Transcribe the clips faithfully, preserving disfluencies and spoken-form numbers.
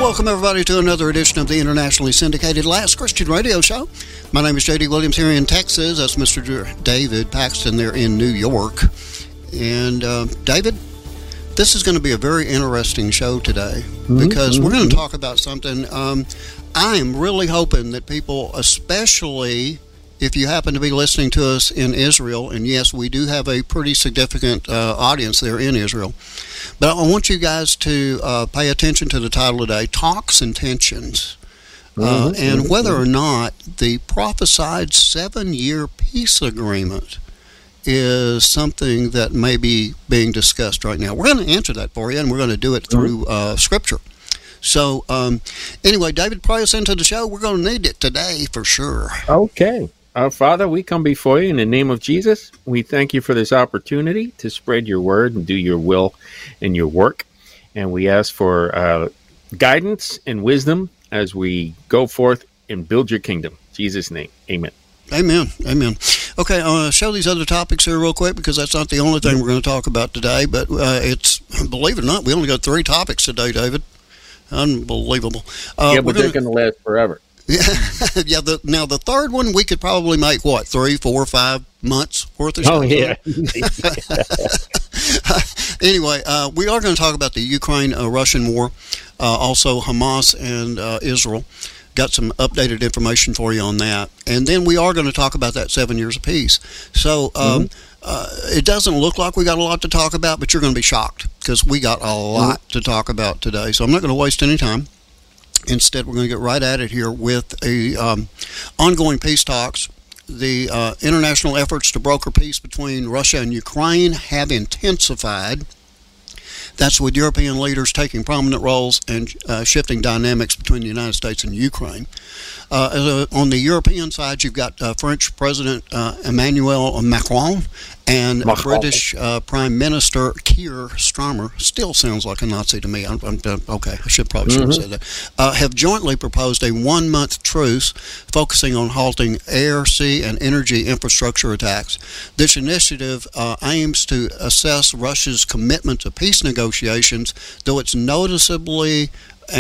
Welcome, everybody, to another edition of the internationally syndicated Last Christian Radio Show. My name is J D Williams here in Texas. That's Mister David Paxton there in New York. And, uh, David, this is going to be a very interesting show today because mm-hmm. we're going to talk about something. Um, I am really hoping that people, especially if you happen to be listening to us in Israel, and yes, we do have a pretty significant uh, audience there in Israel, but I want you guys to uh, pay attention to the title today, Talks and Tensions, uh, mm-hmm. and whether or not the prophesied seven-year peace agreement is something that may be being discussed right now. We're going to answer that for you, and we're going to do it through uh, Scripture. So, um, anyway, David, pray us into the show. We're going to need it today for sure. Okay. Our Father, we come before you in the name of Jesus. We thank you for this opportunity to spread your word and do your will and your work. And we ask for uh, guidance and wisdom as we go forth and build your kingdom. In Jesus' name, amen. Amen. Amen. Okay, I'll uh, show these other topics here real quick because that's not the only thing we're going to talk about today. But uh, it's, believe it or not, we only got three topics today, David. Unbelievable. Uh, yeah, but they're going to last forever. Yeah, yeah. The, now the third one we could probably make what three, four, five months worth of show. Oh yeah. Anyway, uh, we are going to talk about the Ukraine-Russian uh, war, uh, also Hamas and uh, Israel. Got some updated information for you on that, and then we are going to talk about that seven years of peace. So um, mm-hmm. uh, it doesn't look like we got a lot to talk about, but you're going to be shocked because we got a lot mm-hmm. to talk about today. So I'm not going to waste any time. Instead, we're going to get right at it here with a um, ongoing peace talks. The uh, international efforts to broker peace between Russia and Ukraine have intensified. That's with European leaders taking prominent roles and uh, shifting dynamics between the United States and Ukraine. Uh, on the European side, you've got uh, French President uh, Emmanuel Macron and Macron. British uh, Prime Minister Keir Starmer, still sounds like a Nazi to me. I'm, I'm, okay, I should probably should have mm-hmm. said that. Uh, have jointly proposed a one-month truce focusing on halting air, sea, and energy infrastructure attacks. This initiative uh, aims to assess Russia's commitment to peace negotiations, though it's noticeably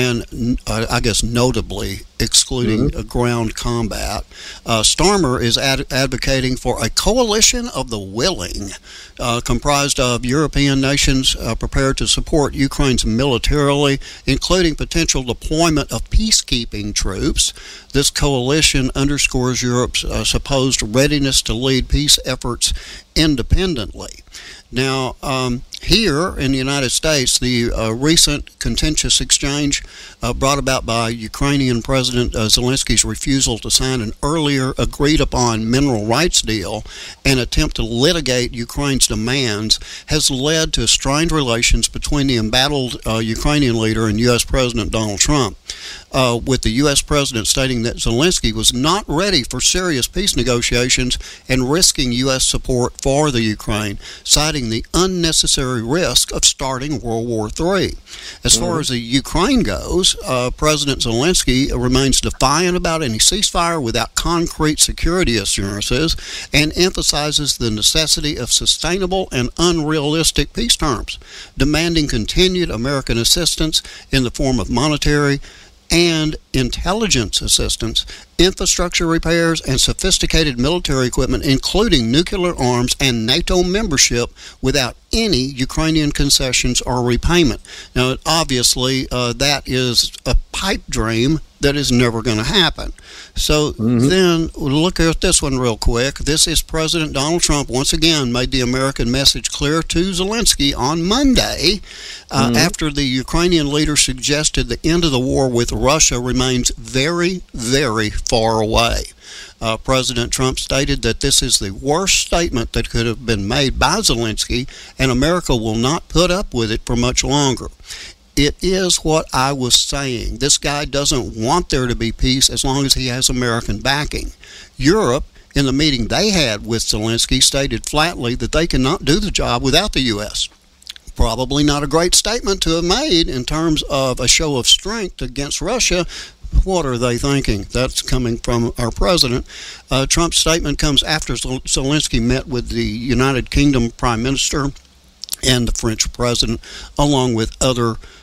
and uh, I guess notably excluding mm-hmm. ground combat. Uh, Starmer is ad- advocating for a coalition of the willing, uh, comprised of European nations uh, prepared to support Ukraine's militarily, including potential deployment of peacekeeping troops. This coalition underscores Europe's uh, supposed readiness to lead peace efforts independently. Now, um, here in the United States, the uh, recent contentious exchange uh, brought about by Ukrainian President uh, Zelensky's refusal to sign an earlier agreed-upon mineral rights deal and attempt to litigate Ukraine's demands has led to strained relations between the embattled uh, Ukrainian leader and U S President Donald Trump, uh, with the U S President stating that Zelensky was not ready for serious peace negotiations and risking U S support for the Ukraine, citing the unnecessary risk of starting World War Three. As mm-hmm. far as the Ukraine goes, uh, President Zelensky remains defiant about any ceasefire without concrete security assurances and emphasizes the necessity of sustainable and unrealistic peace terms, demanding continued American assistance in the form of monetary and intelligence assistance, infrastructure repairs, and sophisticated military equipment, including nuclear arms and NATO membership, without any Ukrainian concessions or repayment. Now, obviously, uh, that is a pipe dream that is never going to happen. So mm-hmm. then look at this one real quick. This is President Donald Trump once again made the American message clear to Zelensky on Monday uh, mm-hmm. after the Ukrainian leader suggested the end of the war with Russia remains very, very far away. Uh, President Trump stated that this is the worst statement that could have been made by Zelensky, and America will not put up with it for much longer. It is what I was saying. This guy doesn't want there to be peace as long as he has American backing. Europe, in the meeting they had with Zelensky, stated flatly that they cannot do the job without the U S Probably not a great statement to have made in terms of a show of strength against Russia. What are they thinking? That's coming from our president. Uh, Trump's statement comes after Zelensky met with the United Kingdom Prime Minister and the French president, along with other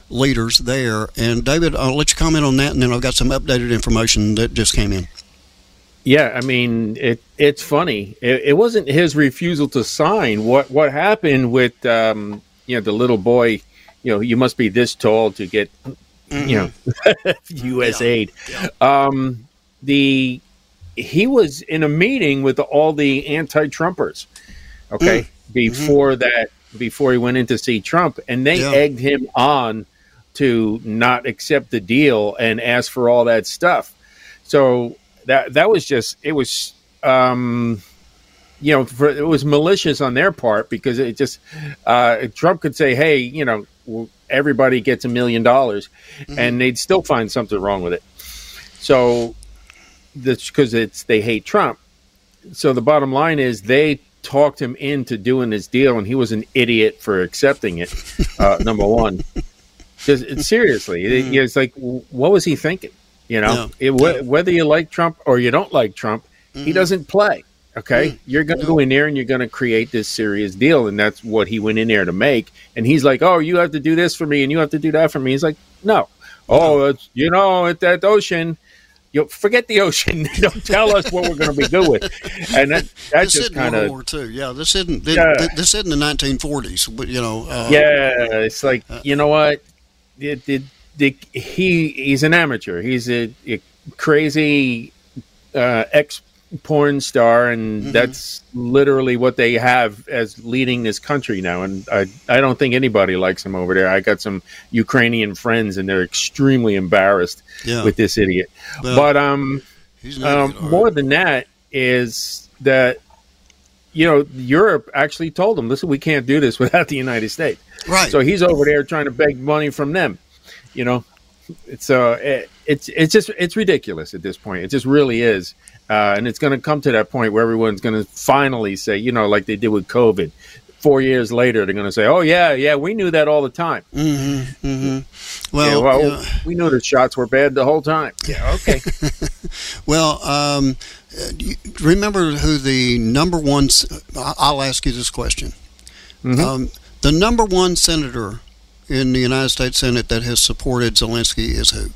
leaders there. And David, I'll let you comment on that, and then I've got some updated information that just came in. Yeah, I mean, it it's funny. It, it wasn't his refusal to sign. What what happened with um, you know, the little boy? You know, you must be this tall to get, mm-hmm. you know, U S yeah. aid. Yeah. Um, the he was in a meeting with all the anti-Trumpers. Okay, mm. before mm-hmm. that, before he went in to see Trump, and they yeah. egged him on to not accept the deal and ask for all that stuff. So. That that was just it was um, you know for, it was malicious on their part, because it just uh, Trump could say, hey, you know, everybody gets a million dollars, and they'd still find something wrong with it. So that's because it's they hate Trump. So the bottom line is they talked him into doing this deal, and he was an idiot for accepting it. Uh, number one, just seriously, it, it's like, what was he thinking? You know, yeah. it, w- whether you like Trump or you don't like Trump, mm-hmm. he doesn't play. Okay, mm-hmm. you're going to go in there and you're going to create this serious deal, and that's what he went in there to make. And he's like, "Oh, you have to do this for me, and you have to do that for me." He's like, "No, oh, it's, you know, at that ocean, you forget the ocean. Don't tell us what we're going to be good with." And that that's just kind of World War Two. Yeah, this isn't this, yeah. this isn't the nineteen forties. But you know, uh, yeah, it's like uh, you know what, it. it The, he he's an amateur. He's a, a crazy uh, ex porn star, and mm-hmm. that's literally what they have as leading this country now. And I I don't think anybody likes him over there. I got some Ukrainian friends, and they're extremely embarrassed yeah. with this idiot. Well, but um, he's um idiot, more right. than that is that you know Europe actually told him, listen, we can't do this without the United States. Right. So he's over there trying to beg money from them. You know, it's uh, it, it's it's just it's ridiculous at this point. It just really is, uh, and it's going to come to that point where everyone's going to finally say, you know, like they did with COVID. Four years later, they're going to say, "Oh yeah, yeah, we knew that all the time." Mm-hmm, mm-hmm. Well, yeah, well you know, we knew the shots were bad the whole time. Yeah, okay. well, um, remember who the number one? I'll ask you this question: mm-hmm. um, the number one senator in the United States Senate that has supported Zelensky is who?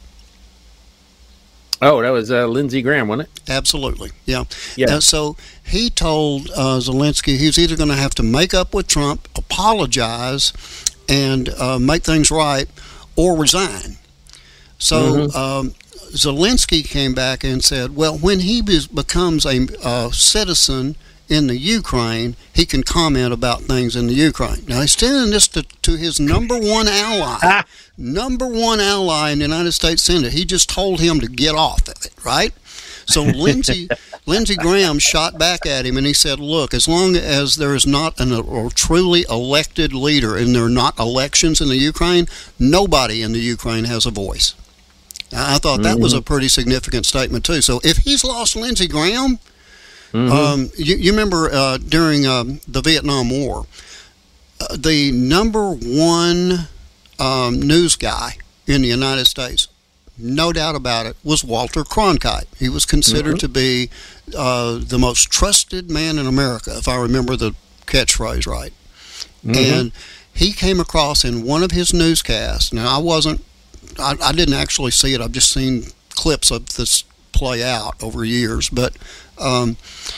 Oh, that was uh, Lindsey Graham, wasn't it? Absolutely, yeah. Yeah. Uh, so he told uh, Zelensky he was either going to have to make up with Trump, apologize, and uh, make things right, or resign. So mm-hmm. um, Zelensky came back and said, well, when he be- becomes a uh, citizen in the Ukraine, he can comment about things in the Ukraine. Now, he's telling this to, to his number one ally, number one ally in the United States Senate. He just told him to get off of it, right? So Lindsey Lindsey Graham shot back at him, and he said, look, as long as there is not an, a truly elected leader and there are not elections in the Ukraine, nobody in the Ukraine has a voice. I thought that mm-hmm. was a pretty significant statement, too. So if he's lost Lindsey Graham, Mm-hmm. Um, you, you remember uh, during um, the Vietnam War, uh, the number one um, news guy in the United States, no doubt about it, was Walter Cronkite. He was considered mm-hmm. to be uh, the most trusted man in America, if I remember the catchphrase right. Mm-hmm. And he came across in one of his newscasts. Now, I wasn't, I, I didn't actually see it. I've just seen clips of this play out over years, but um,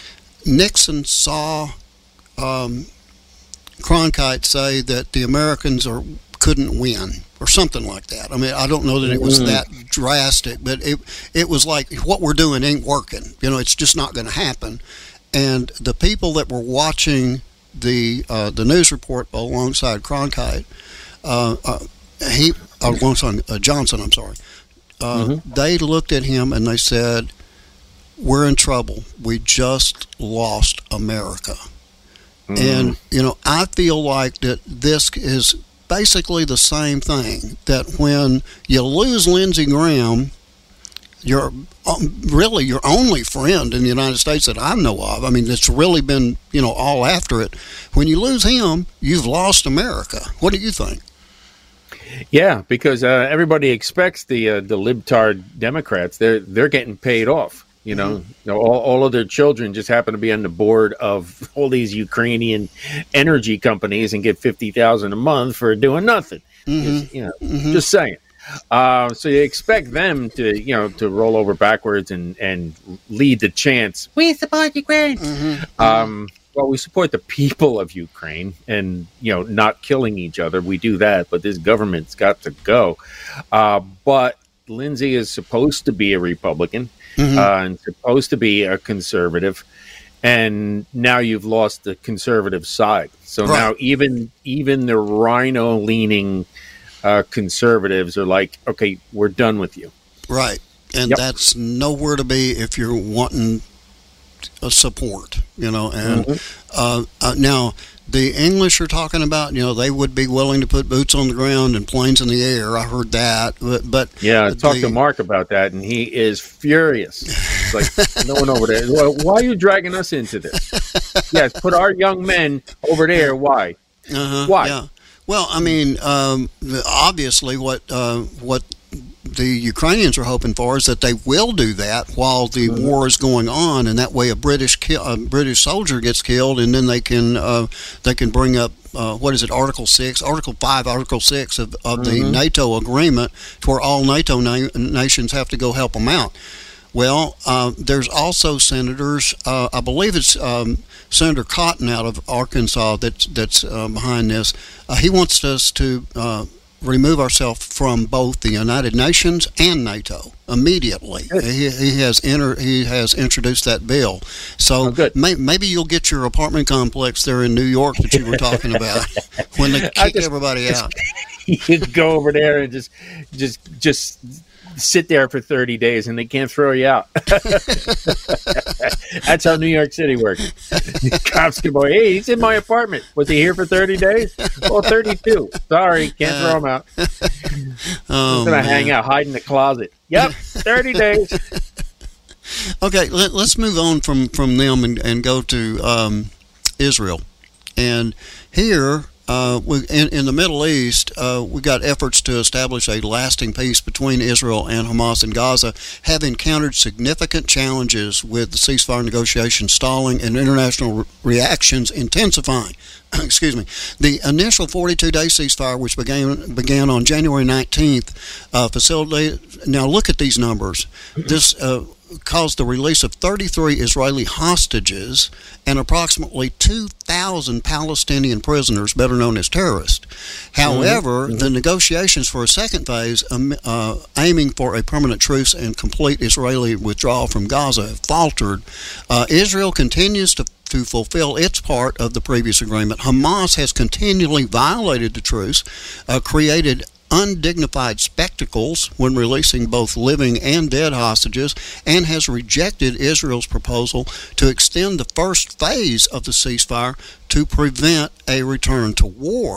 Nixon saw um, Cronkite say that the Americans are couldn't win or something like that. I mean, I don't know that it was mm-hmm. that drastic, but it it was like, what we're doing ain't working. You know, it's just not going to happen. And the people that were watching the uh, the news report alongside Cronkite, uh, uh, he alongside uh, Johnson, I'm sorry. Uh, mm-hmm. They looked at him and they said, we're in trouble. We just lost America. Mm-hmm. And, you know, I feel like that this is basically the same thing, that when you lose Lindsey Graham, you're um, really your only friend in the United States that I know of. I mean, it's really been, you know, all after it. When you lose him, you've lost America. What do you think? Yeah, because uh, everybody expects the uh, the libtard Democrats. They're they're getting paid off. You know, mm-hmm. you know all, all of their children just happen to be on the board of all these Ukrainian energy companies and get fifty thousand a month for doing nothing. Mm-hmm. You know, mm-hmm. Just saying. Uh, so you expect them to, you know, to roll over backwards and, and lead the chants. We support Ukraine. Mm-hmm. Um, well, we support the people of Ukraine, and you know, not killing each other. We do that, but this government's got to go. Uh, but Lindsey is supposed to be a Republican mm-hmm. uh, and supposed to be a conservative, and now you've lost the conservative side. So right. now even even the rhino-leaning uh, conservatives are like, okay, we're done with you. Right, and yep. that's nowhere to be if you're wanting a support, you know. And mm-hmm. uh, uh, now the English are talking about, you know, they would be willing to put boots on the ground and planes in the air. I heard that, but, but yeah, I talked the, to Mark about that, and he is furious. It's like, no one over there. Well, why are you dragging us into this? Yes, put our young men over there. Why? Uh-huh, why? Yeah. Well, I mean, um, obviously, what uh, what the Ukrainians are hoping for is that they will do that while the mm-hmm. war is going on, and that way a British ki- a British soldier gets killed, and then they can uh, they can bring up uh, what is it, Article Six, Article Five, Article Six of, of mm-hmm. the NATO agreement, to where all NATO na- nations have to go help them out. Well, uh, there's also senators. Uh, I believe it's um, Senator Cotton out of Arkansas that's that's uh, behind this. Uh, he wants us to Uh, remove ourselves from both the United Nations and NATO immediately. He, he has enter, he has introduced that bill. So oh, may, maybe you'll get your apartment complex there in New York that you were talking about when they kick just, everybody just, out. You go over there and just just just sit there for thirty days and they can't throw you out. That's how New York City works. Cops can go, hey, he's in my apartment. Was he here for thirty days? Well, thirty-two. Sorry, can't throw him out. Oh, he's going to hang out, hide in the closet. Yep, thirty days. Okay, let, let's move on from, from them and, and go to um, Israel. And here, Uh, we, in, in the Middle East, uh, we got efforts to establish a lasting peace between Israel and Hamas and Gaza have encountered significant challenges with the ceasefire negotiations stalling and international re- reactions intensifying. Excuse me. The initial forty-two day ceasefire, which began began on January nineteenth, uh, facilitated. Now look at these numbers. This uh, caused the release of thirty-three Israeli hostages and approximately two thousand Palestinian prisoners, better known as terrorists. However, mm-hmm. the negotiations for a second phase, um, uh, aiming for a permanent truce and complete Israeli withdrawal from Gaza, have faltered. Uh, Israel continues to to fulfill its part of the previous agreement. Hamas has continually violated the truce, uh, created undignified spectacles when releasing both living and dead hostages, and has rejected Israel's proposal to extend the first phase of the ceasefire to prevent a return to war.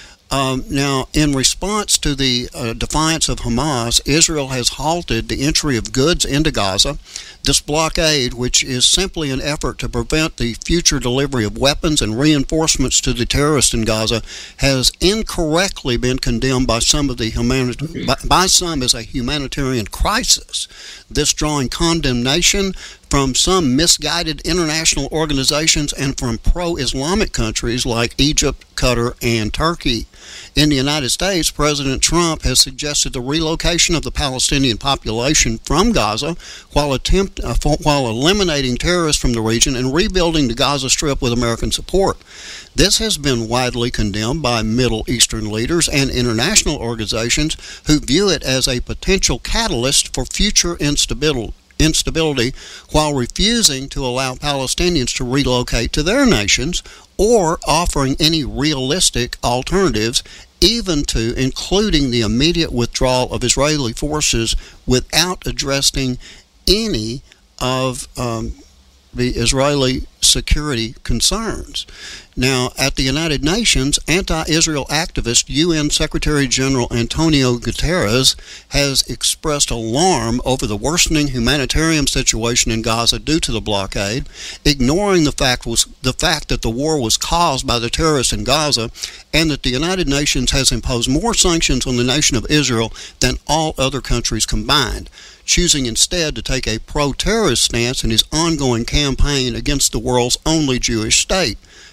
Um, now, in response to the uh, defiance of Hamas, Israel has halted the entry of goods into Gaza. This blockade, which is simply an effort to prevent the future delivery of weapons and reinforcements to the terrorists in Gaza, has incorrectly been condemned by some of the humanit- by, by some as a humanitarian crisis. This drawing condemnation from some misguided international organizations and from pro-Islamic countries like Egypt, Qatar, and Turkey. In the United States, President Trump has suggested the relocation of the Palestinian population from Gaza while attempt uh, while eliminating terrorists from the region and rebuilding the Gaza Strip with American support. This has been widely condemned by Middle Eastern leaders and international organizations who view it as a potential catalyst for future instability. instability while refusing to allow Palestinians to relocate to their nations or offering any realistic alternatives, even to including the immediate withdrawal of Israeli forces without addressing any of um, the Israeli security concerns. Now, at the United Nations, anti-Israel activist U N Secretary General Antonio Guterres has expressed alarm over the worsening humanitarian situation in Gaza due to the blockade, ignoring the fact was the fact that the war was caused by the terrorists in Gaza, and that the United Nations has imposed more sanctions on the nation of Israel than all other countries combined, choosing instead to take a pro-terrorist stance in his ongoing campaign against the world's only Jewish state.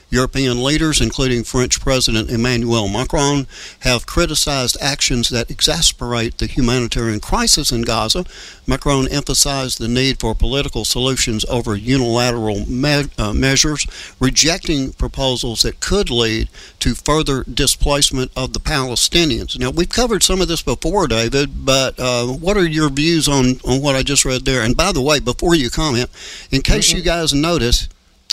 European leaders, including French President Emmanuel Macron, have criticized actions that exasperate the humanitarian crisis in Gaza. Macron emphasized the need for political solutions over unilateral me- uh, measures, rejecting proposals that could lead to further displacement of the Palestinians. Now, we've covered some of this before, David, but uh, what are your views on, on what I just read there? And by the way, before you comment, in case mm-hmm. you guys notice,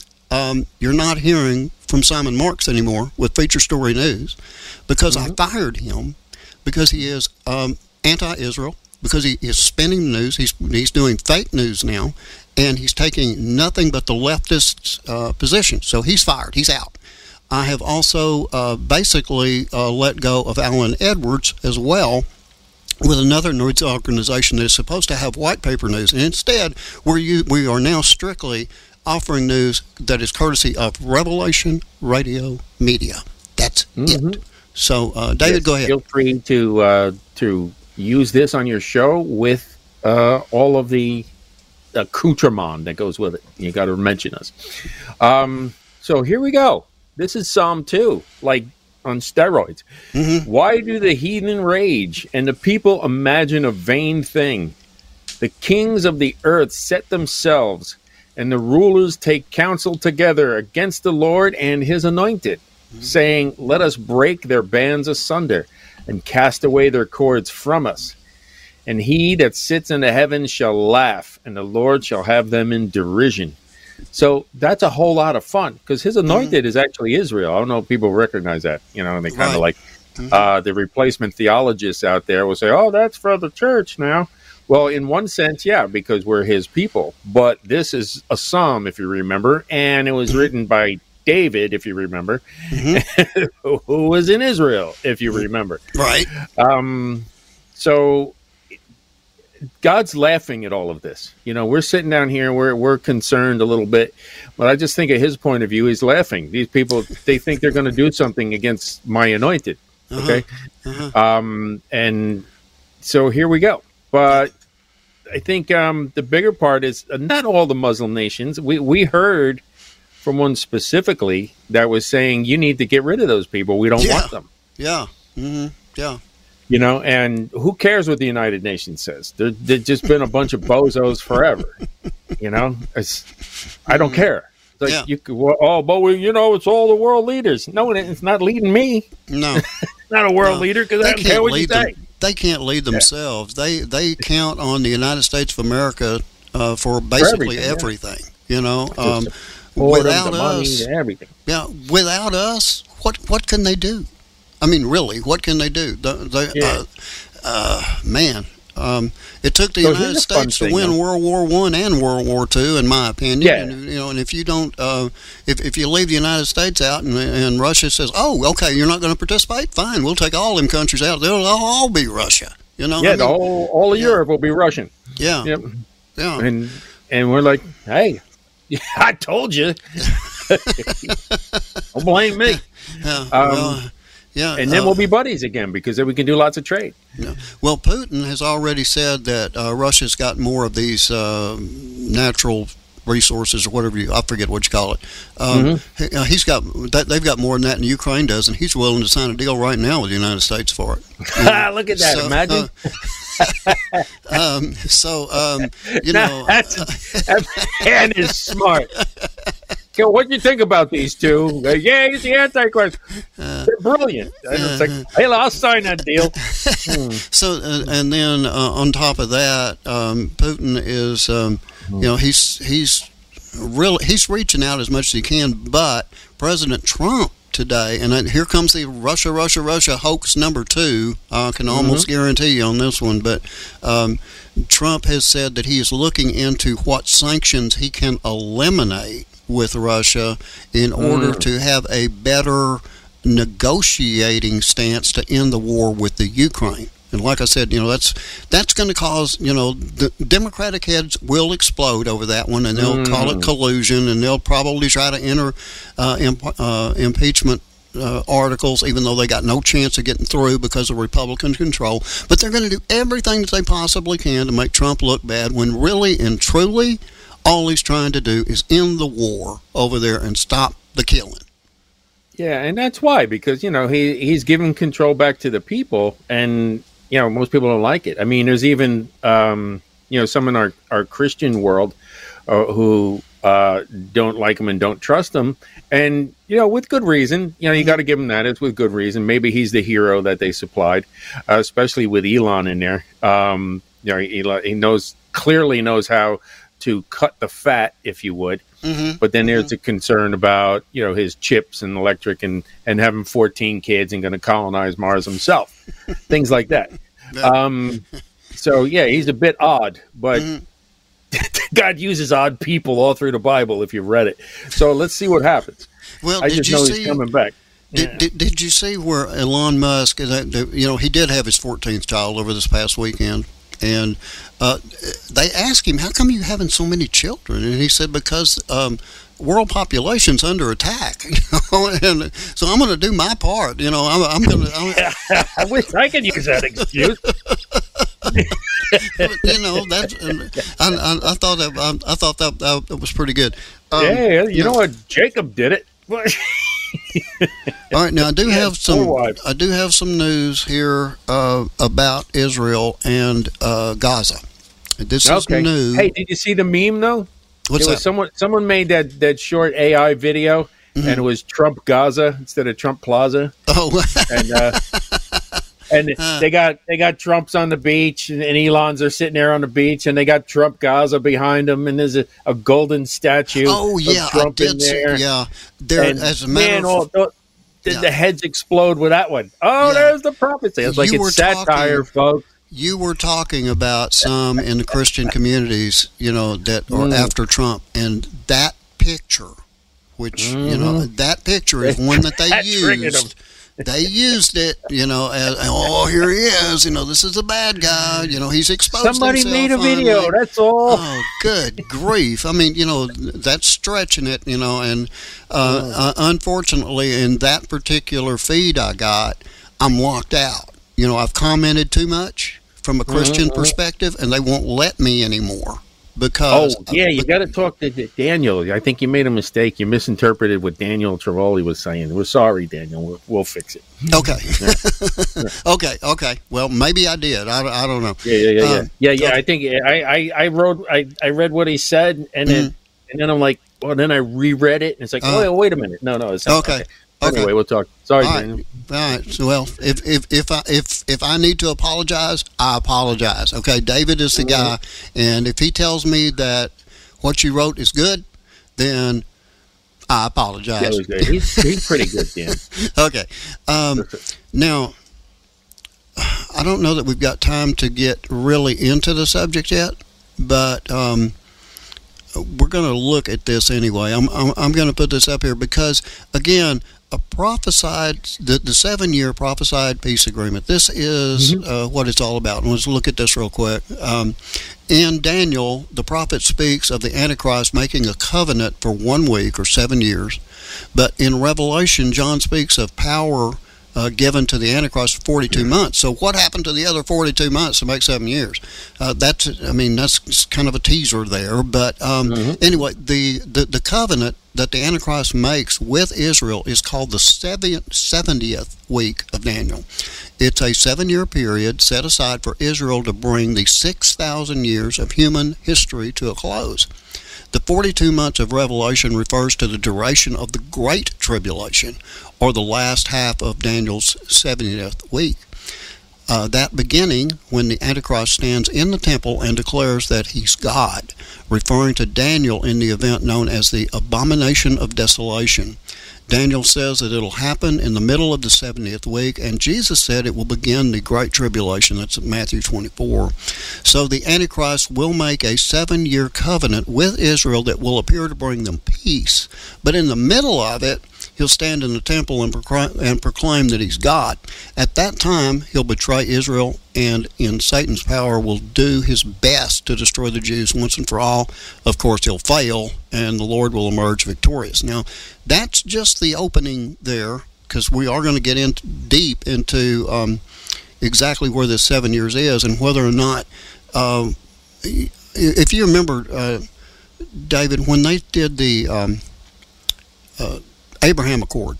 Um, you're not hearing from Simon Marks anymore with Feature Story News because mm-hmm. I fired him because he is um, anti-Israel, because he is spinning the news. He's he's doing fake news now, and he's taking nothing but the leftist uh, position. So he's fired. He's out. I have also uh, basically uh, let go of Alan Edwards as well, with another news organization that is supposed to have white paper news. And instead, we're, you, we are now strictly offering news that is courtesy of Revelation Radio Media. That's mm-hmm. it. So, uh, David, yes, go ahead. Feel free to uh, to use this on your show with uh, all of the accoutrement that goes with it. You got to mention us. Um, so here we go. This is Psalm two, like on steroids. Mm-hmm. Why do the heathen rage and the people imagine a vain thing? The kings of the earth set themselves, and the rulers take counsel together against the Lord and his anointed, mm-hmm. saying, let us break their bands asunder and cast away their cords from us. And he that sits in the heavens shall laugh, and the Lord shall have them in derision. So that's a whole lot of fun, because his anointed mm-hmm. is actually Israel. I don't know if people recognize that, you know, and they kind of right. like mm-hmm. uh, the replacement theologists out there will say, oh, that's for the church now. Well, in one sense, yeah, because we're his people. But this is a psalm, if you remember, and it was written by David, if you remember, mm-hmm. who was in Israel, if you remember. Right. Um, so God's laughing at all of this. You know, we're sitting down here and we're, we're concerned a little bit. But I just think at his point of view, he's laughing. These people, they think they're going to do something against my anointed. Okay. Uh-huh. Uh-huh. Um, and so here we go. But I think um, the bigger part is uh, not all the Muslim nations. We we heard from one specifically that was saying you need to get rid of those people. We don't yeah. want them. Yeah. Mm-hmm. Yeah. You know, and who cares what the United Nations says? There, there's just been a bunch of bozos forever. You know, it's, I don't care. It's like, yeah. you could, well, oh, but we, you know, it's all the world leaders. No, it's not leading me. No. Not a world no. leader, because I don't care what you say. Them. They can't lead themselves. Yeah. They they count on the United States of America uh, for basically for everything. everything yeah. You know, um, without us, everything. Yeah, without us, what what can they do? I mean, really, what can they do? They, they, yeah. uh, uh, man, um, it took the so United States to thing, win though. World War One and World War Two, in my opinion. Yeah. And, you know, and if you don't, uh, if if you leave the United States out, and, and Russia says, "Oh, okay, you're not going to participate? Fine, we'll take all them countries out. They'll all be Russia." You know, yeah, I mean, the whole all of yeah. Europe will be Russian. Yeah, yep. yeah, and and we're like, hey, I told you, don't blame me. Yeah, um, well, yeah, and then uh, we'll be buddies again, because then we can do lots of trade. Yeah. Well, Putin has already said that uh, Russia's got more of these uh, natural resources, or whatever you, I forget what you call it. Um, mm-hmm. he, uh, he's got that, they've got more than that in Ukraine does, and he's willing to sign a deal right now with the United States for it. You know? Look at that! So, imagine. Uh, um, so um, you know, that's, that man is smart. So what do you think about these two? Uh, yeah, he's the Antichrist. Uh, They're brilliant. And it's like, hey, I'll sign that deal. hmm. So, uh, and then uh, on top of that, um, Putin is, um, you know, he's he's really he's reaching out as much as he can. But President Trump today, and then here comes the Russia, Russia, Russia hoax number two. I can almost mm-hmm. guarantee you on this one, but um, Trump has said that he is looking into what sanctions he can eliminate with Russia in order mm. to have a better negotiating stance to end the war with the Ukraine. And like I said, you know, that's that's going to cause, you know, the Democratic heads will explode over that one, and they'll mm. call it collusion, and they'll probably try to enter uh, imp- uh, impeachment uh, articles, even though they got no chance of getting through because of Republican control. But they're going to do everything that they possibly can to make Trump look bad, when really and truly all he's trying to do is end the war over there and stop the killing. Yeah, and that's why, because, you know, he, he's giving control back to the people, and, you know, most people don't like it. I mean, there's even, um, you know, some in our, our Christian world uh, who uh, don't like him and don't trust him. And, you know, with good reason. You know, you got to give him that. It's with good reason. Maybe he's the hero that they supplied, uh, especially with Elon in there. Um, you know, he, he knows, clearly knows how to cut the fat, if you would. Mm-hmm. But then there's mm-hmm. a concern about, you know, his chips and electric and, and having fourteen kids and going to colonize Mars himself. Things like that. Um, so, yeah, he's a bit odd, but mm-hmm. God uses odd people all through the Bible if you've read it. So let's see what happens. Well, I did just you know see, he's coming back. Did, yeah. did, did you see where Elon Musk, you know, he did have his fourteenth child over this past weekend. And uh, they asked him, how come you having so many children? And he said, because um, world population's under attack. You know? And so I'm going to do my part. You know, I'm, I'm going to. I wish I could use that excuse. You know, that's. I, I, I thought that. I, I thought that, that was pretty good. Um, yeah, you, you know, know what? Jacob did it. All right, now I do have some. I do have some news here uh, about Israel and uh, Gaza. This okay. is new. Hey, did you see the meme though? What's it that? Was someone someone made that, that short A I video, mm-hmm. and it was Trump Gaza instead of Trump Plaza. Oh, and uh, and uh, they got they got Trumps on the beach, and, and Elon's are sitting there on the beach, and they got Trump Gaza behind them, and there's a, a golden statue. Oh yeah, of Trump I did in there. See, yeah, there and as a matter man, of all, all, the, yeah. the heads explode with that one. Oh, yeah. There's the prophecy. It's like you it's satire, talking, folks. You were talking about some in the Christian communities, you know, that are mm. after Trump, and that picture, which mm-hmm. you know, that picture is one that they that used. They used it, you know, as, oh, here he is, you know, this is a bad guy, you know, he's exposed Somebody himself. made a video, finally. That's all. Oh, good grief. I mean, you know, that's stretching it, you know, and uh, oh. uh, unfortunately, in that particular feed I got, I'm locked out. You know, I've commented too much from a Christian mm-hmm. perspective, and they won't let me anymore. Because oh yeah, you got to talk to Daniel. I think you made a mistake. You misinterpreted what Daniel Trivoli was saying. We're sorry, Daniel. We'll, we'll fix it. Okay. Yeah. okay. Okay. Well, maybe I did. I, I don't know. Yeah. Yeah. Yeah. Um, yeah. Yeah. Yeah. I think I, I, I wrote. I, I read what he said, and then mm-hmm. and then I'm like, well, then I reread it, and it's like, uh, oh, wait a minute. No, no. It's not, okay. okay. Anyway, okay. We'll talk. Sorry, All Daniel. Right. All right. So, well, if if if I if if I need to apologize, I apologize. Okay, David is the guy, and if he tells me that what you wrote is good, then I apologize. Yeah, he's he's pretty good, Dan. Okay. Um, now, I don't know that we've got time to get really into the subject yet, but um, we're going to look at this anyway. I'm I'm, I'm going to put this up here because, again, a prophesied, the, the seven-year prophesied peace agreement. This is mm-hmm. uh, what it's all about. And let's look at this real quick. Um, in Daniel, the prophet speaks of the Antichrist making a covenant for one week or seven years. But in Revelation, John speaks of power uh, given to the Antichrist for forty-two months. So what happened to the other forty-two months to make seven years? Uh, that's, I mean, that's kind of a teaser there. But um, mm-hmm. anyway, the, the, the covenant that the Antichrist makes with Israel is called the seventieth week of Daniel. It's a seven-year period set aside for Israel to bring the six thousand years of human history to a close. The forty-two months of Revelation refers to the duration of the Great Tribulation, or the last half of Daniel's seventieth week. Uh, that beginning when the Antichrist stands in the temple and declares that he's God, referring to Daniel in the event known as the Abomination of Desolation. Daniel says that it'll happen in the middle of the seventieth week, and Jesus said it will begin the Great Tribulation. That's Matthew twenty-four. So the Antichrist will make a seven-year covenant with Israel that will appear to bring them peace. But in the middle of it, he'll stand in the temple and proclaim, and proclaim that he's God. At that time, he'll betray Israel and in Satan's power will do his best to destroy the Jews once and for all. Of course, he'll fail, and the Lord will emerge victorious. Now, that's just the opening there, because we are going to get in deep into um, exactly where this seven years is and whether or not, uh, if you remember, uh, David, when they did the um, uh, Abraham Accords,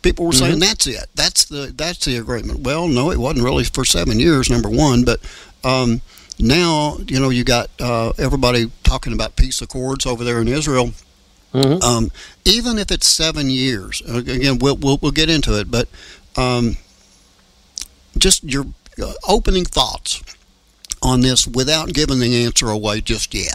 people were saying Mhm. that's it. That's the that's the agreement. Well, no, it wasn't really for seven years. Number one, but um, now you know you got uh, everybody talking about peace accords over there in Israel. Mhm. Um, even if it's seven years, again, we'll we'll, we'll get into it, but um, just your uh, opening thoughts on this without giving the answer away just yet.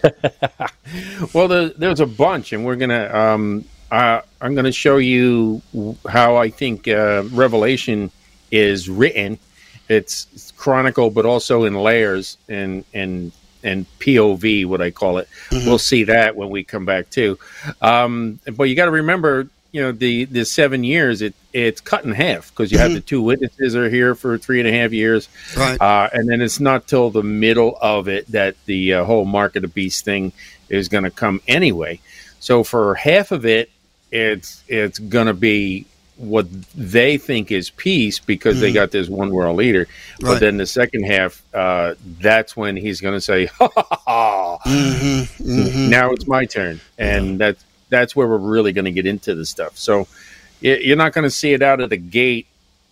Well, there, there's a bunch, and we're gonna. Um, uh, I'm gonna show you how I think uh, Revelation is written. It's, it's chronicle, but also in layers and and and P O V, what I call it. Mhm. We'll see that when we come back too. Um, but you got to remember, you know, the the seven years it it's cut in half because you have Mhm. the two witnesses are here for three and a half years. Right. Uh, and then it's not till the middle of it that the uh, whole Mark of the Beast thing is going to come anyway. So for half of it, it's it's going to be what they think is peace because they Mhm. got this one world leader. But Right. then the second half, uh, that's when he's going to say, ha, ha, ha, ha. Mhm. Mhm. Now it's my turn. And that's, that's where we're really going to get into the stuff. So y- you're not going to see it out of the gate.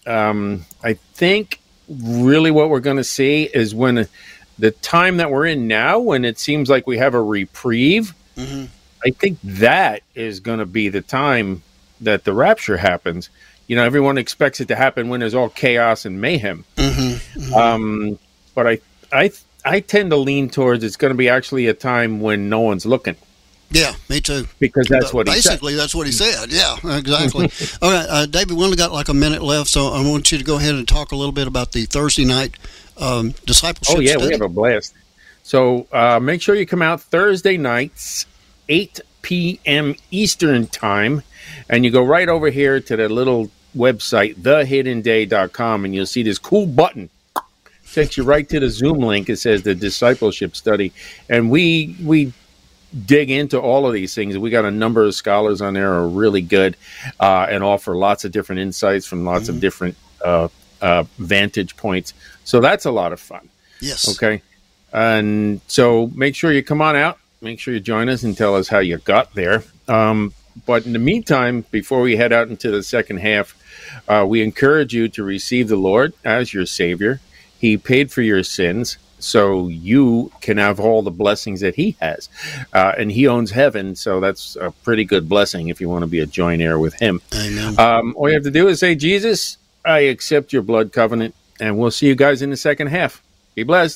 Um, I think really what we're going to see is when the time that we're in now, when it seems like we have a reprieve, Mhm. I think that is going to be the time that the rapture happens. You know, everyone expects it to happen when there's all chaos and mayhem. Mhm. Mhm. Um, but I, I, I tend to lean towards it's going to be actually a time when no one's looking Yeah, me too. because that's what he said. Basically, that's what he said. Yeah, exactly. All right, uh, David, we only got like a minute left, so I want you to go ahead and talk a little bit about the Thursday night um, discipleship Oh yeah, study. we have a blast. So uh, make sure you come out Thursday nights, eight p.m. Eastern time, and you go right over here to the little website, the hidden day dot com, and you'll see this cool button. Takes you right to the Zoom link. It says the discipleship study, and we we dig into all of these things. We got a number of scholars on there who are really good uh, and offer lots of different insights from lots Mm-hmm. of different uh, uh, vantage points. So that's a lot of fun. Yes. Okay. And so make sure you come on out. Make sure you join us and tell us how you got there. Um, but in the meantime, before we head out into the second half, uh, we encourage you to receive the Lord as your Savior. He paid for your sins so you can have all the blessings that He has. Uh, and He owns heaven, so that's a pretty good blessing if you want to be a joint heir with Him. Amen. Um, all you have to do is say, Jesus, I accept your blood covenant, and we'll see you guys in the second half. Be blessed.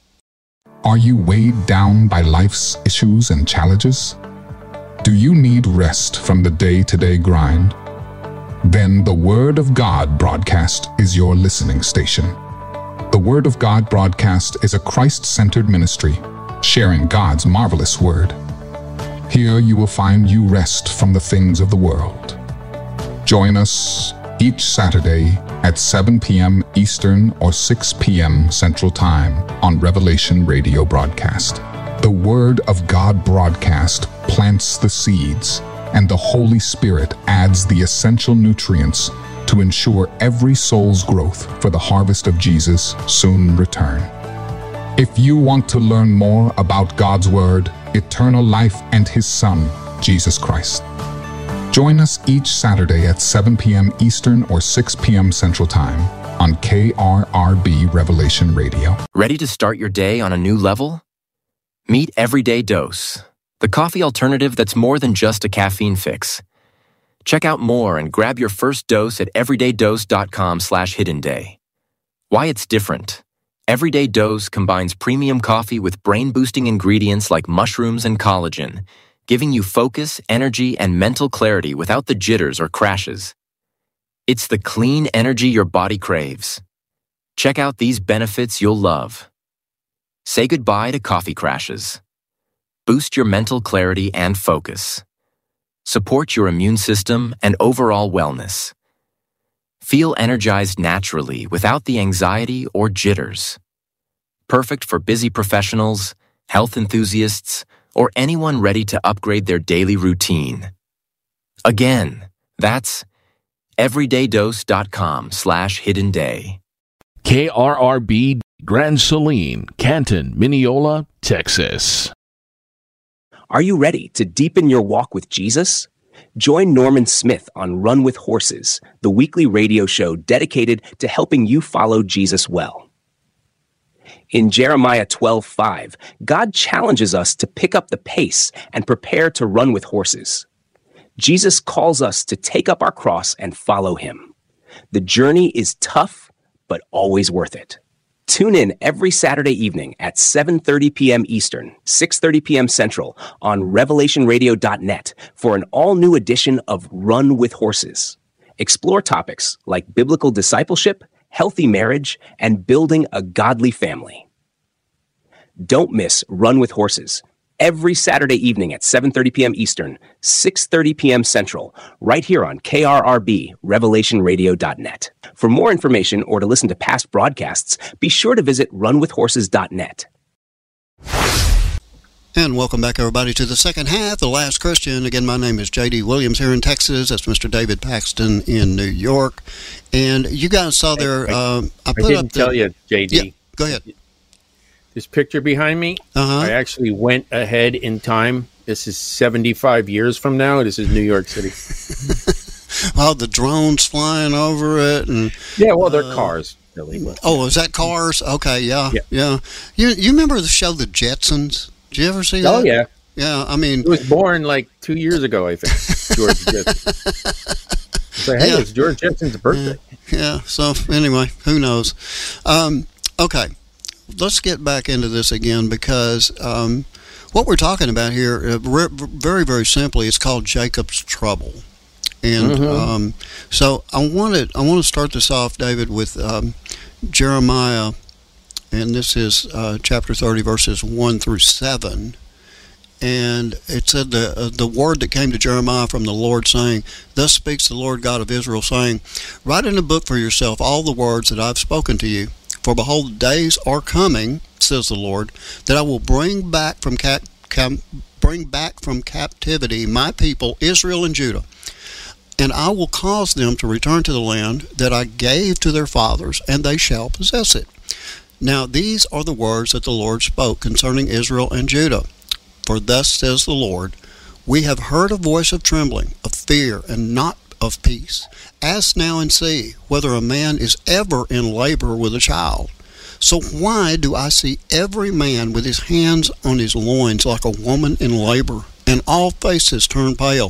Are you weighed down by life's issues and challenges? Do you need rest from the day-to-day grind? Then the Word of God broadcast is your listening station. The Word of God broadcast is a Christ-centered ministry, sharing God's marvelous Word. Here you will find you rest from the things of the world. Join us each Saturday at seven p.m. Eastern or six p.m. Central Time on Revelation Radio Broadcast. The Word of God broadcast plants the seeds, and the Holy Spirit adds the essential nutrients to ensure every soul's growth for the harvest of Jesus' soon return. If you want to learn more about God's Word, eternal life, and His Son, Jesus Christ, join us each Saturday at seven p.m. Eastern or six p.m. Central Time on K R R B Revelation Radio. Ready to start your day on a new level? Meet Everyday Dose, the coffee alternative that's more than just a caffeine fix. Check out more and grab your first dose at everydaydose.com slash hidden day. Why it's different. Everyday Dose combines premium coffee with brain-boosting ingredients like mushrooms and collagen, giving you focus, energy, and mental clarity without the jitters or crashes. It's the clean energy your body craves. Check out these benefits you'll love. Say goodbye to coffee crashes. Boost your mental clarity and focus. Support your immune system and overall wellness. Feel energized naturally without the anxiety or jitters. Perfect for busy professionals, health enthusiasts, or anyone ready to upgrade their daily routine. Again, that's everydaydose.com slash hidden day. K R R B Grand Saline, Canton, Mineola, Texas. Are you ready to deepen your walk with Jesus? Join Norman Smith on Run with Horses, the weekly radio show dedicated to helping you follow Jesus well. In Jeremiah twelve five, God challenges us to pick up the pace and prepare to run with horses. Jesus calls us to take up our cross and follow him. The journey is tough, but always worth it. Tune in every Saturday evening at seven thirty p.m. Eastern, six thirty p.m. Central on revelation radio dot net for an all-new edition of Run with Horses. Explore topics like biblical discipleship, healthy marriage, and building a godly family. Don't miss Run with Horses every Saturday evening at seven thirty p.m. Eastern, six thirty p.m. Central, right here on K R R B, revelation radio dot net. For more information or to listen to past broadcasts, be sure to visit run with horses dot net. And welcome back, everybody, to the second half, The Last Christian. Again, my name is J D Williams here in Texas. That's Mister David Paxton in New York. And you guys saw there, uh, I put I didn't up the, tell you, J D. Yeah, go ahead. This picture behind me, Uh-huh. I actually went ahead in time. This is seventy-five years from now. This is New York City. Oh, the drones flying over it. And Yeah, well, they're uh, cars. Really, but- Oh, is that Cars? Okay, yeah, Yeah. yeah. You you remember the show The Jetsons? Did you ever see that? Oh, yeah. Yeah, I mean, He was born like two years ago, I think, George Jetson. It's like, hey, Yeah. it's George Jetson's birthday. yeah. So anyway, who knows? Um, okay, let's get back into this again because um, what we're talking about here, uh, re- very very simply, it's called Jacob's trouble. And Mhm. um, so I wanted I want to start this off, David, with um, Jeremiah, and this is uh, chapter thirty, verses one through seven. And it said the uh, the word that came to Jeremiah from the Lord, saying, "Thus speaks the Lord God of Israel, saying, Write in a book for yourself all the words that I have spoken to you. For behold, the days are coming, says the Lord, that I will bring back from cap- cap- bring back from captivity my people Israel and Judah. And I will cause them to return to the land that I gave to their fathers, and they shall possess it. Now these are the words that the Lord spoke concerning Israel and Judah. For thus says the Lord, We have heard a voice of trembling, of fear, and not of peace. Ask now and see whether a man is ever in labor with a child. So why do I see every man with his hands on his loins like a woman in labor, and all faces turn pale?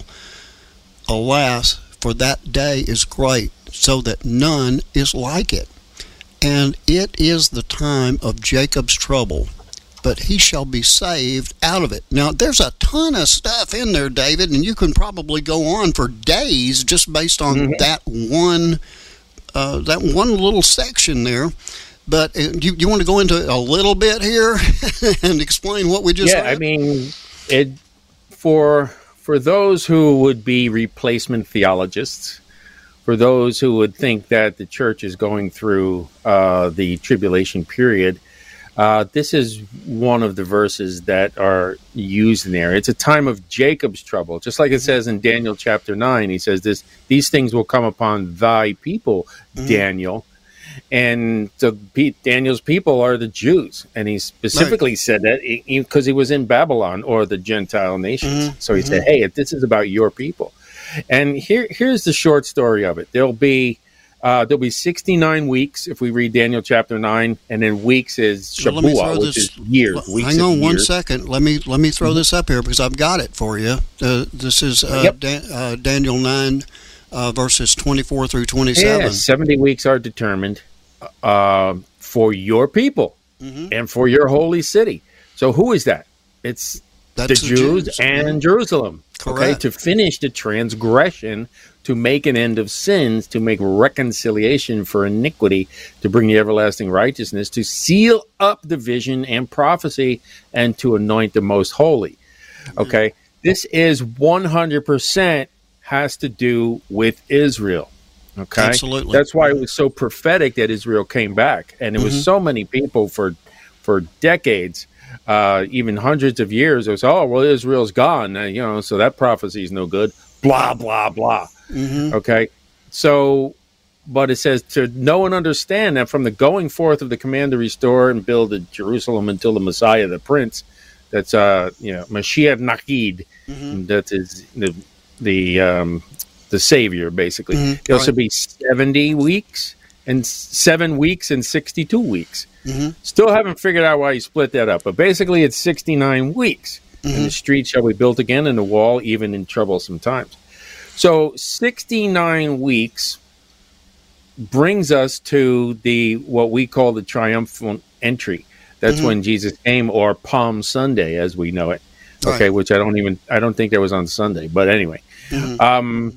Alas, for that day is great, so that none is like it. And it is the time of Jacob's trouble, but he shall be saved out of it." Now, there's a ton of stuff in there, David, and you can probably go on for days just based on mm-hmm. that one uh, that one little section there. But uh, you, you want to go into it a little bit here and explain what we just yeah, read? I mean, it for... For those who would be replacement theologists, for those who would think that the church is going through uh, the tribulation period, uh, this is one of the verses that are used in there. It's a time of Jacob's trouble, just like it says in Daniel chapter nine. He says, "This these things will come upon thy people, mm-hmm. Daniel." And so Daniel's people are the Jews. And he specifically right. said that because he, he was in Babylon or the Gentile nations. Mm-hmm. So he mm-hmm. said, hey, this is about your people. And here, here's the short story of it. There'll be uh, there'll be sixty-nine weeks if we read Daniel chapter nine, and then weeks is Shabuah, well, which this, is years. Well, weeks hang on one years. second. Let me let me throw mm-hmm. this up here because I've got it for you. Uh, this is uh, yep. Dan, uh, Daniel nine. Uh, verses twenty-four through twenty-seven. Yeah, seventy weeks are determined uh, for your people mm-hmm. and for your holy city. So who is that? It's That's the, the Jews, Jews and mm-hmm. Jerusalem. Correct. Okay, to finish the transgression, to make an end of sins, to make reconciliation for iniquity, to bring the everlasting righteousness, to seal up the vision and prophecy, and to anoint the most holy. Okay, mm-hmm. This is one hundred percent has to do with Israel. Okay, absolutely. That's why it was so prophetic that Israel came back, and it was mm-hmm. so many people for for decades, uh, even hundreds of years. It was, oh well, Israel's gone, uh, you know, so that prophecy is no good. Blah blah blah. Mm-hmm. Okay, so, but it says to know and understand that from the going forth of the command to restore and build at Jerusalem until the Messiah, the Prince, that's uh, you know, Mashiach Nakid, mm-hmm. that is the the um, the Savior, basically. Mm-hmm. It'll also Right. be seventy weeks and seven weeks and sixty-two weeks. Mm-hmm. Still haven't figured out why he split that up, but basically it's sixty-nine weeks. Mm-hmm. And the street shall be built again, and the wall even in troublesome times. So sixty-nine weeks brings us to the what we call the triumphant entry. That's Mm-hmm. when Jesus came, or Palm Sunday as we know it. Okay, Right. which I don't even I don't think that was on Sunday, but anyway. Mhm. Um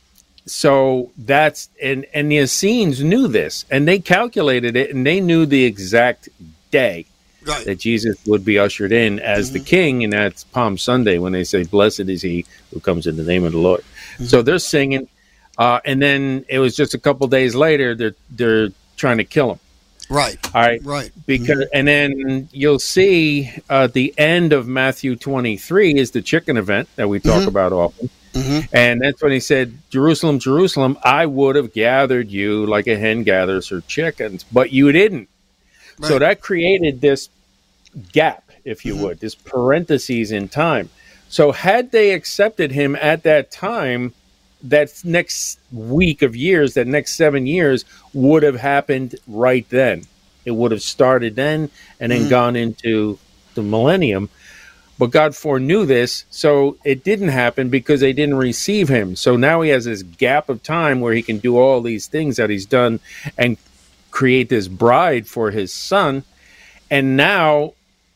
so that's and and the Essenes knew this, and they calculated it, and they knew the exact day Right. that Jesus would be ushered in as the king, and that's Palm Sunday when they say, "Blessed is he who comes in the name of the Lord." So they're singing, uh, and then it was just a couple days later they're they're trying to kill him. Right. All right, Right. because and then you'll see uh, the end of Matthew twenty-three is the chicken event that we talk about often. Mhm. And that's when he said, "Jerusalem, Jerusalem, I would have gathered you like a hen gathers her chickens, but you didn't." So Right. that created this gap, if you would, this parentheses in time. So had they accepted him at that time, that next week of years, that next seven years would have happened right then. It would have started then and then gone into the millennium. But God foreknew this, so it didn't happen because they didn't receive him. So now he has this gap of time where he can do all these things that he's done and create this bride for his son. And now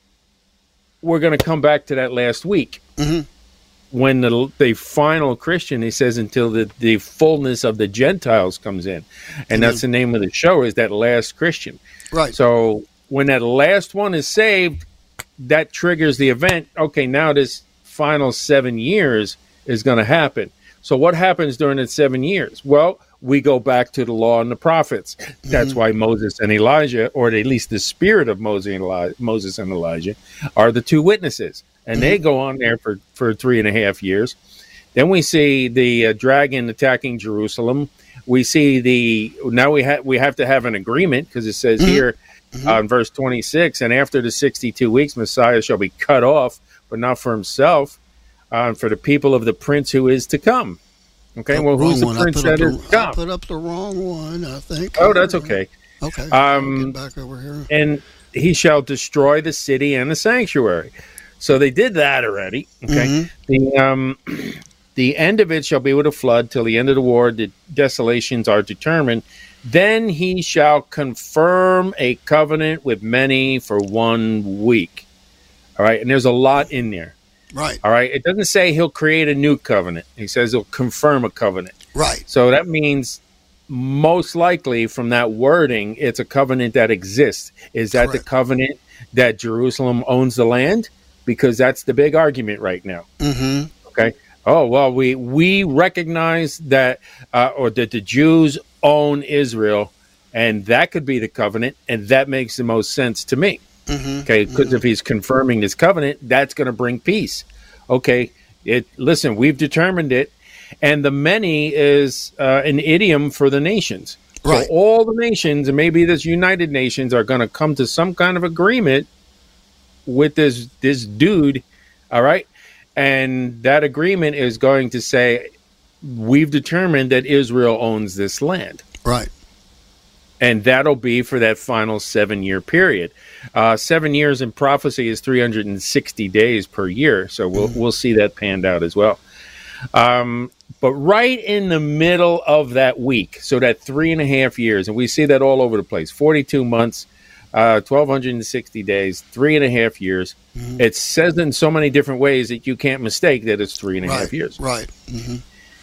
we're going to come back to that last week. Mhm. When the, the final Christian, he says, until the, the fullness of the Gentiles comes in. And that's the name of the show, is that last Christian. Right. So when that last one is saved, that triggers the event. Okay, now this final seven years is going to happen. So what happens during that seven years? Well, we go back to the law and the prophets. That's why Moses and Elijah, or at least the spirit of Moses and Elijah, Moses and Elijah, are the two witnesses. And they go on there for, for three and a half years. Then we see the uh, dragon attacking Jerusalem. We see the now we have we have to have an agreement, because it says here uh, in verse twenty-six, and after the sixty-two weeks, Messiah shall be cut off, but not for himself, uh, for the people of the prince who is to come. Okay, well, Wrong who's the one. I prince put up that the- is to I come? put up the wrong one, I think. Oh, that's okay. Okay. Um, Get back over here. And he shall destroy the city and the sanctuary. So they did that already. Okay. The um, the end of it shall be with a flood till the end of the war. The desolations are determined. Then he shall confirm a covenant with many for one week. All right. And there's a lot in there. Right. All right. It doesn't say he'll create a new covenant. He says he'll confirm a covenant. Right. So that means most likely from that wording, it's a covenant that exists. Is that Correct. the covenant that Jerusalem owns the land? Because that's the big argument right now. Mm-hmm. Okay. Oh, well, we, we recognize that, uh, or that the Jews own Israel, and that could be the covenant, and that makes the most sense to me. Mm-hmm. Okay. Because if he's confirming this covenant, that's going to bring peace. Okay. It, listen, we've determined it. And the many is uh, an idiom for the nations. Right. So all the nations, and maybe this United Nations, are going to come to some kind of agreement with this this dude, all right? And that agreement is going to say, we've determined that Israel owns this land. Right. And that'll be for that final seven-year period. Uh, seven years in prophecy is three hundred sixty days per year, so we'll we'll see that panned out as well. Um, but right in the middle of that week, so that three and a half years, and we see that all over the place, forty-two months, uh, one thousand two hundred sixty days, three and a half years. Mm-hmm. It says in so many different ways that you can't mistake that it's three and a Right. half years. Right. Mm-hmm.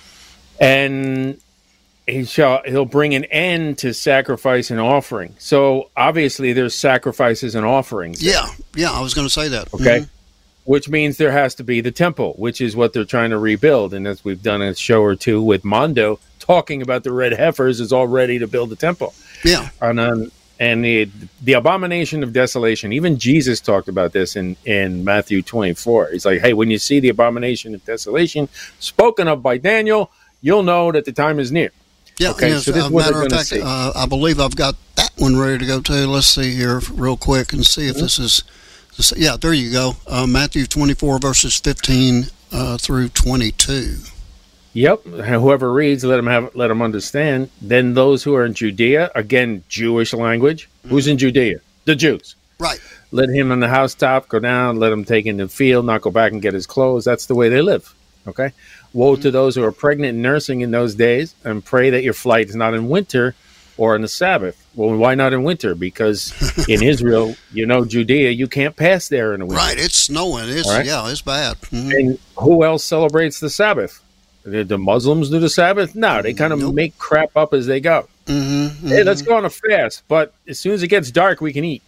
And he shall he'll bring an end to sacrifice and offering. So obviously there's sacrifices and offerings. Yeah. Yeah. I was going to say that. Okay. Mhm. Which means there has to be the temple, which is what they're trying to rebuild. And as we've done a show or two with Mondo talking about the red heifers, is all ready to build the temple. Yeah. And um, and the the abomination of desolation. Even Jesus talked about this in, in Matthew twenty-four. He's like, hey, when you see the abomination of desolation spoken of by Daniel, you'll know that the time is near. Yeah. Okay, Yes, so this uh, is what matter they're of gonna fact, see. uh, I believe I've got that one ready to go too. Let's see here real quick and see if Mm-hmm. this is. This, yeah, there you go. Uh, Matthew twenty-four verses fifteen uh, through twenty-two. Yep. Whoever reads, let them have, let them understand. Then those who are in Judea, again, Jewish language. Mm-hmm. Who's in Judea? The Jews. Right. Let him on the housetop go down. Let him take in the field, not go back and get his clothes. That's the way they live. Okay. Woe mm-hmm. to those who are pregnant and nursing in those days, and pray that your flight is not in winter or on the Sabbath. Well, why not in winter? Because in Israel, you know, Judea, you can't pass there in the winter. Right. It's snowing. It's right? Yeah, it's bad. Mm-hmm. And who else celebrates the Sabbath? Did the Muslims do the Sabbath? No, they kind of nope. make crap up as they go. Mm-hmm, mm-hmm. Hey, let's go on a fast, but as soon as it gets dark, we can eat.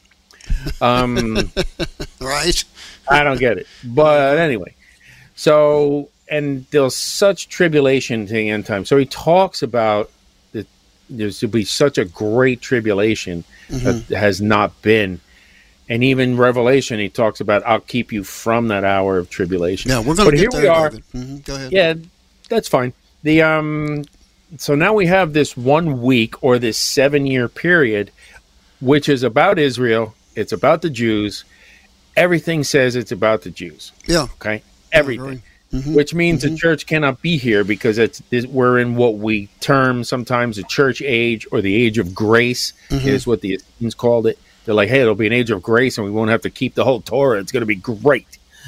Um, right. I don't get it. But anyway, so, and there's such tribulation to the end time. So he talks about that there's to be such a great tribulation mm-hmm. that has not been. And even Revelation, he talks about, I'll keep you from that hour of tribulation. Yeah, we're going to get here there, we are. Mm-hmm. Go ahead. Yeah, that's fine. The um, so now we have this one week or this seven year period, which is about Israel. It's about the Jews. Everything says it's about the Jews. Yeah. Okay. Everything, mm-hmm. which means mm-hmm. the church cannot be here because it's, it's we're in what we term sometimes the church age or the age of grace mm-hmm. is what the Essenes called it. They're like, hey, it'll be an age of grace, and we won't have to keep the whole Torah. It's going to be great.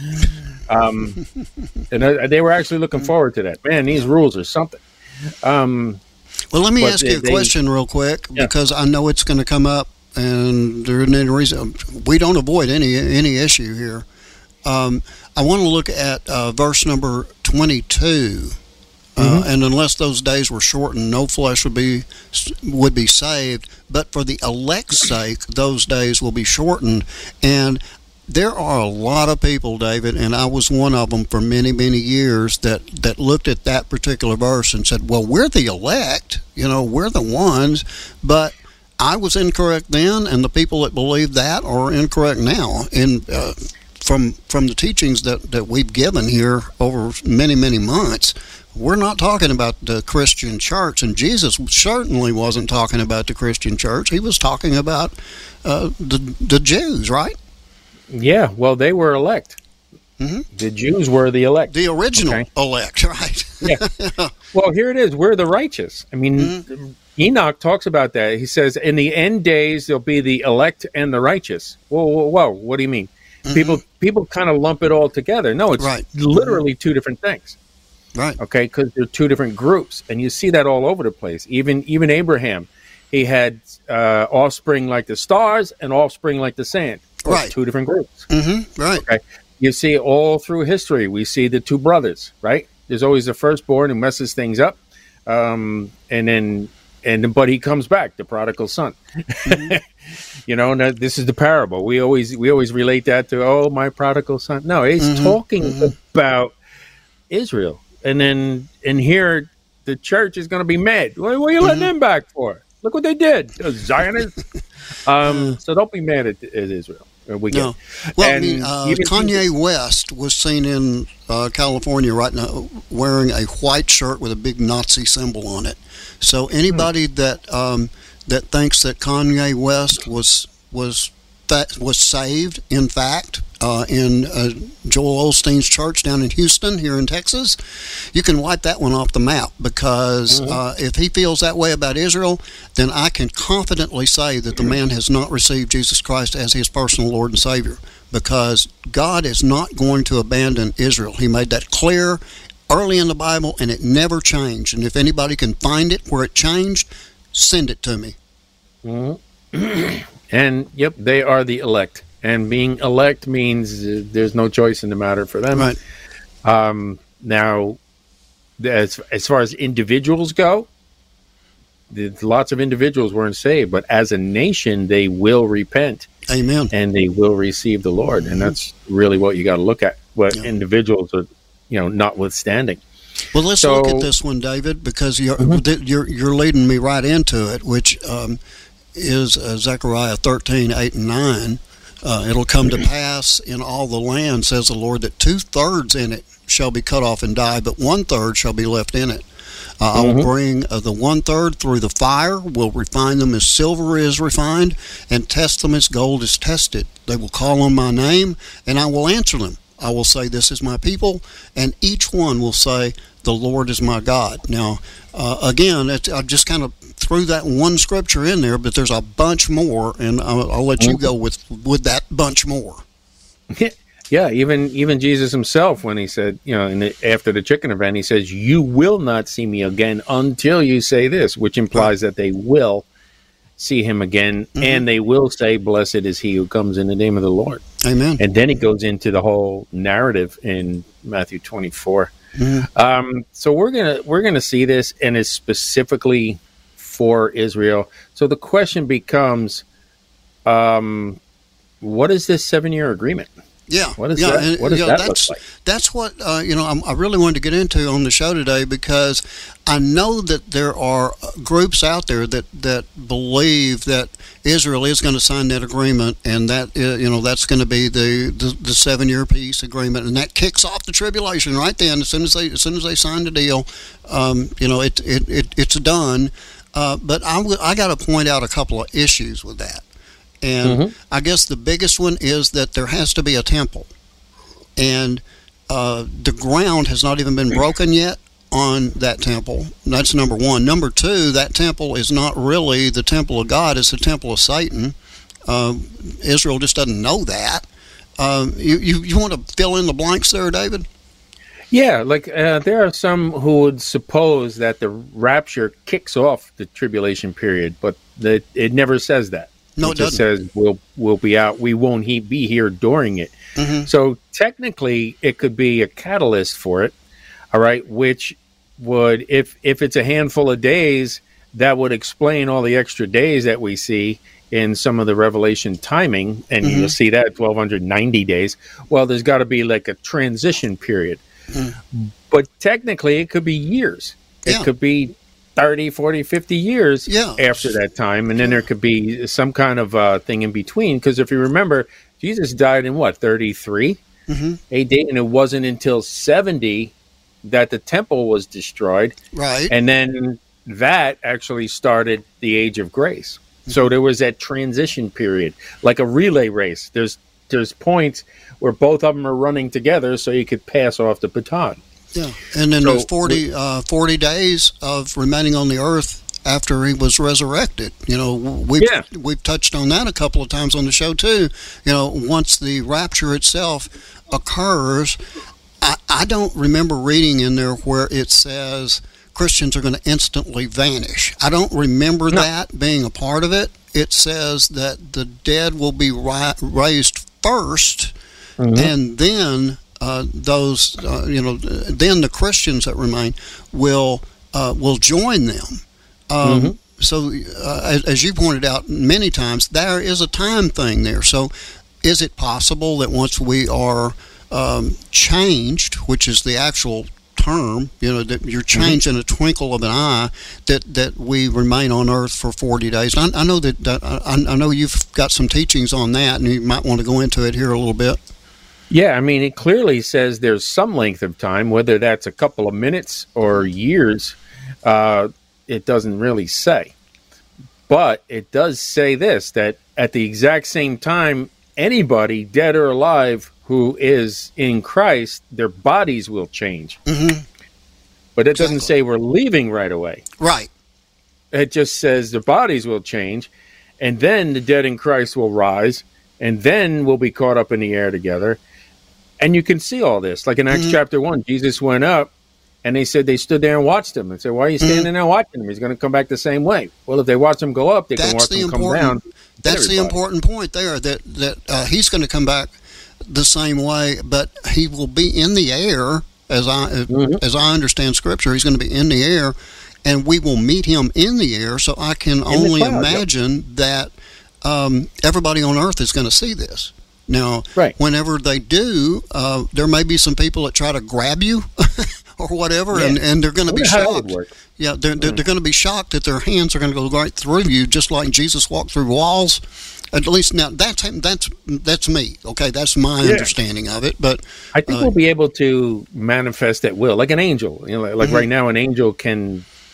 Um, and uh, they were actually looking forward to that. Man, these rules are something. Um, well, let me ask they, you a they, question real quick, yeah. because I know it's going to come up, and there isn't any reason. We don't avoid any any issue here. Um, I want to look at uh, verse number twenty-two. Uh, mm-hmm. And unless those days were shortened, no flesh would be would be saved. But for the elect's sake, those days will be shortened. And there are a lot of people, David, and I was one of them for many, many years, that, that looked at that particular verse and said, well, we're the elect, you know, we're the ones. But I was incorrect then, and the people that believe that are incorrect now. And uh, from from the teachings that, that we've given here over many, many months, we're not talking about the Christian church, and Jesus certainly wasn't talking about the Christian church. He was talking about uh, the the Jews, right? Yeah, well, they were elect. Mm-hmm. The Jews were the elect. The original okay. elect, right? Yeah. Well, here it is. We're the righteous. I mean, mm-hmm. Enoch talks about that. He says, in the end days, there'll be the elect and the righteous. Whoa, whoa, whoa. What do you mean? Mm-hmm. People people kind of lump it all together. No, it's right. literally two different things. Right. Okay, because they're two different groups, and you see that all over the place. Even even Abraham, he had uh, offspring like the stars and offspring like the sand. Those right. Two different groups. Mm-hmm. Right. Okay. You see all through history, we see the two brothers. Right. There's always the firstborn who messes things up, um, and then and but he comes back, the prodigal son. Mm-hmm. You know, and this is the parable. We always we always relate that to oh my prodigal son. No, he's mm-hmm. talking mm-hmm. about Israel. And then, and here, the church is going to be mad. What, what are you letting mm-hmm. them back for? Look what they did, those Zionists. um, so don't be mad at, at Israel. We no. Get. Well, and I mean, uh, Kanye Jesus, West was seen in uh, California right now wearing a white shirt with a big Nazi symbol on it. So anybody hmm. that um, that thinks that Kanye West was was that was saved, in fact, uh, in uh, Joel Osteen's church down in Houston, here in Texas, you can wipe that one off the map, because mm-hmm. uh, if he feels that way about Israel, then I can confidently say that the man has not received Jesus Christ as his personal Lord and Savior, because God is not going to abandon Israel. He made that clear early in the Bible, and it never changed. And if anybody can find it where it changed, send it to me. Mm-hmm. And, yep, they are the elect. And being elect means uh, there's no choice in the matter for them. Right. Um, now, as as far as individuals go, lots of individuals weren't saved. But as a nation, they will repent. Amen. And they will receive the Lord. And that's really what you got to look at. What yeah. individuals are, you know, notwithstanding. Well, let's so, look at this one, David, because you're, mm-hmm. you're, you're leading me right into it, which um, is uh, Zechariah thirteen, eight and nine. Uh, it'll come to pass in all the land, says the Lord, that two-thirds in it shall be cut off and die, but one-third shall be left in it. Uh, mm-hmm. I will bring uh, the one-third through the fire, will refine them as silver is refined, and test them as gold is tested. They will call on my name, and I will answer them. I will say, this is my people, and each one will say, the Lord is my God. Now, uh, again, it, I just kind of threw that one scripture in there, but there's a bunch more, and I'll, I'll let you go with, with that bunch more. Yeah, even even Jesus himself, when he said, you know, in the, after the chicken event, he says, you will not see me again until you say this, which implies that they will see him again, mm-hmm. and they will say, blessed is he who comes in the name of the Lord. Amen. And then he goes into the whole narrative in Matthew twenty-four. Mm-hmm. Um, so we're gonna we're gonna see this, and it's specifically for Israel. So the question becomes, um, what is this seven-year agreement? Yeah, what is yeah, that? And, what does yeah, that that's, look like? That's what uh, you know. I'm, I really wanted to get into on the show today, because I know that there are groups out there that, that believe that Israel is going to sign that agreement, and that uh, you know that's going to be the, the, the seven year peace agreement, and that kicks off the tribulation right then. As soon as they as soon as they sign the deal, um, you know it, it, it it's done. Uh, but I I got to point out a couple of issues with that. And mm-hmm. I guess the biggest one is that there has to be a temple. And uh, the ground has not even been broken yet on that temple. That's number one. Number two, that temple is not really the temple of God. It's the temple of Satan. Uh, Israel just doesn't know that. Uh, you, you, you want to fill in the blanks there, David? Yeah, like uh, there are some who would suppose that the rapture kicks off the tribulation period, but the, it never says that. No, it, it just doesn't. says we'll we'll be out. We won't he, be here during it. Mm-hmm. So technically, it could be a catalyst for it. All right, which would, if if it's a handful of days, that would explain all the extra days that we see in some of the Revelation timing, and mm-hmm. you'll see that twelve ninety days. Well, there's got to be like a transition period, mm-hmm. but technically, it could be years. Yeah. It could be thirty, forty, fifty years yeah. after that time. And then there could be some kind of uh, thing in between. Because if you remember, Jesus died in what, thirty-three mm-hmm. A D? And it wasn't until seventy that the temple was destroyed. Right. And then that actually started the Age of Grace. Mm-hmm. So there was that transition period, like a relay race. There's there's points where both of them are running together so you could pass off the baton. Yeah, and then so, there's forty, uh, forty days of remaining on the earth after he was resurrected. You know, we've, yeah. we've touched on that a couple of times on the show, too. You know, once the rapture itself occurs, I, I don't remember reading in there where it says Christians are going to instantly vanish. I don't remember no. that being a part of it. It says that the dead will be ri- raised first, mm-hmm. and then... Uh, those, uh, you know, then the Christians that remain will uh, will join them. Um, mm-hmm. So, uh, as, as you pointed out many times, there is a time thing there. So, is it possible that once we are um, changed, which is the actual term, you know, that you're changed mm-hmm. in a twinkle of an eye, that, that we remain on Earth for forty days? I, I know that, that I, I know you've got some teachings on that, and you might want to go into it here a little bit. Yeah, I mean, it clearly says there's some length of time, whether that's a couple of minutes or years, uh, it doesn't really say. But it does say this, that at the exact same time, anybody, dead or alive, who is in Christ, their bodies will change. Mm-hmm. But it exactly. doesn't say we're leaving right away. Right. It just says the bodies will change, and then the dead in Christ will rise, and then we'll be caught up in the air together. And you can see all this. Like in Acts mm-hmm. chapter one, Jesus went up, and they said they stood there and watched him. And said, why are you standing mm-hmm. there watching him? He's going to come back the same way. Well, if they watch him go up, they that's can watch the him come down. That's the important point there, that, that uh, he's going to come back the same way, but he will be in the air, as I mm-hmm. as I understand Scripture. He's going to be in the air, and we will meet him in the air. So I can in only cloud, imagine yep. that um, everybody on earth is going to see this. Now, right. whenever they do, uh, there may be some people that try to grab you or whatever, yeah. and, and they're going to be shocked. Yeah, they're, they're, mm. they're going to be shocked that their hands are going to go right through you, just like Jesus walked through walls. At least now, that's that's that's me. Okay, that's my yeah. understanding of it. But I think uh, we'll be able to manifest at will, like an angel. You know, like, like mm-hmm. right now, an angel can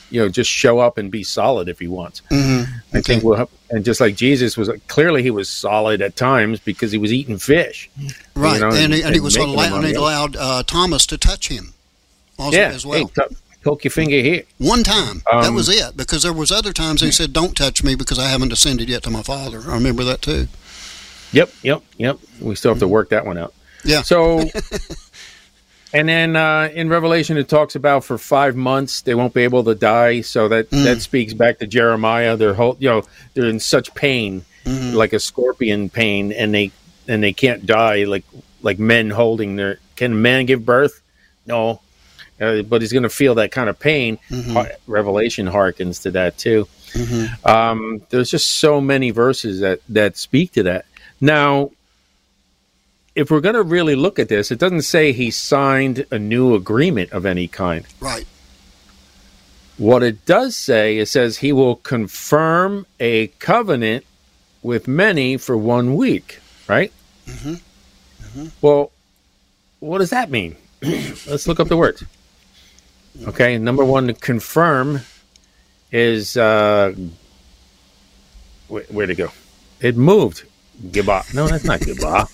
you know, just show up and be solid if he wants. Mm-hmm. I think we'll have, and just like Jesus was, clearly he was solid at times because he was eating fish. Right, you know, and, and, he, and he was making them allowed, and he unreal. allowed uh, Thomas to touch him also Yeah, as well. hey, t- poke your finger here. One time, that Um, was it, because there was other times he said, don't touch me because I haven't ascended yet to my Father. I remember that too. Yep, yep, yep. We still have to work that one out. Yeah. So, and then uh, in Revelation, it talks about for five months they won't be able to die. So that, Mm. that speaks back to Jeremiah. They're whole, you know, they're in such pain, Mhm. like a scorpion pain, and they and they can't die like like men holding their. Can a man give birth? No, uh, but he's going to feel that kind of pain. Mhm. Har- Revelation harkens to that too. Mhm. Um, there's just so many verses that that speak to that. Now, if we're going to really look at this, it doesn't say he signed a new agreement of any kind. Right. What it does say, it says he will confirm a covenant with many for one week, right? Mm-hmm. Mm-hmm. Well, what does that mean? Let's look up the words. Okay, number one, to confirm is, uh, where, where'd it go? It moved. Gibah. No, that's not Gibah.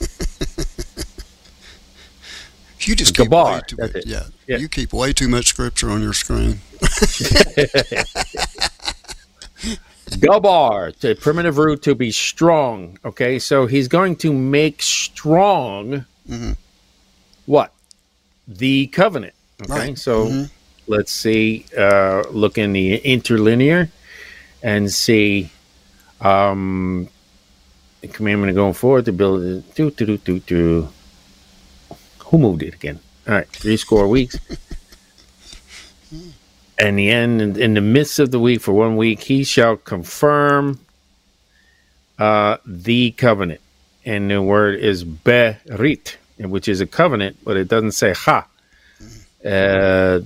You just keep Gabar, way too that's much, it. yeah. Yeah. You keep way too much scripture on your screen. Gabar, the primitive root to be strong. Okay, so he's going to make strong Mhm. what? The covenant. Okay, Right. so Mhm. let's see, uh, look in the interlinear and see um, the commandment going forward to build it. Do, do, do, do, do. Who moved it again? All right, three score weeks. And the end, in, in the midst of the week, for one week, he shall confirm uh, the covenant. And the word is berit, which is a covenant, but it doesn't say ha. Uh,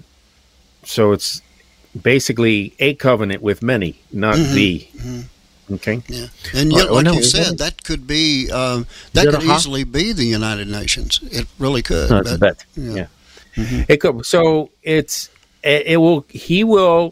so it's basically a covenant with many, not Mhm. the. Mhm. Okay. Yeah, and yet, Oh, like no, you is said, that- that could be um, that Is that could a ha? easily be the United Nations. It really could. No, it's a but- bet. yeah. Yeah. Mhm. It could. So it's it, it will. He will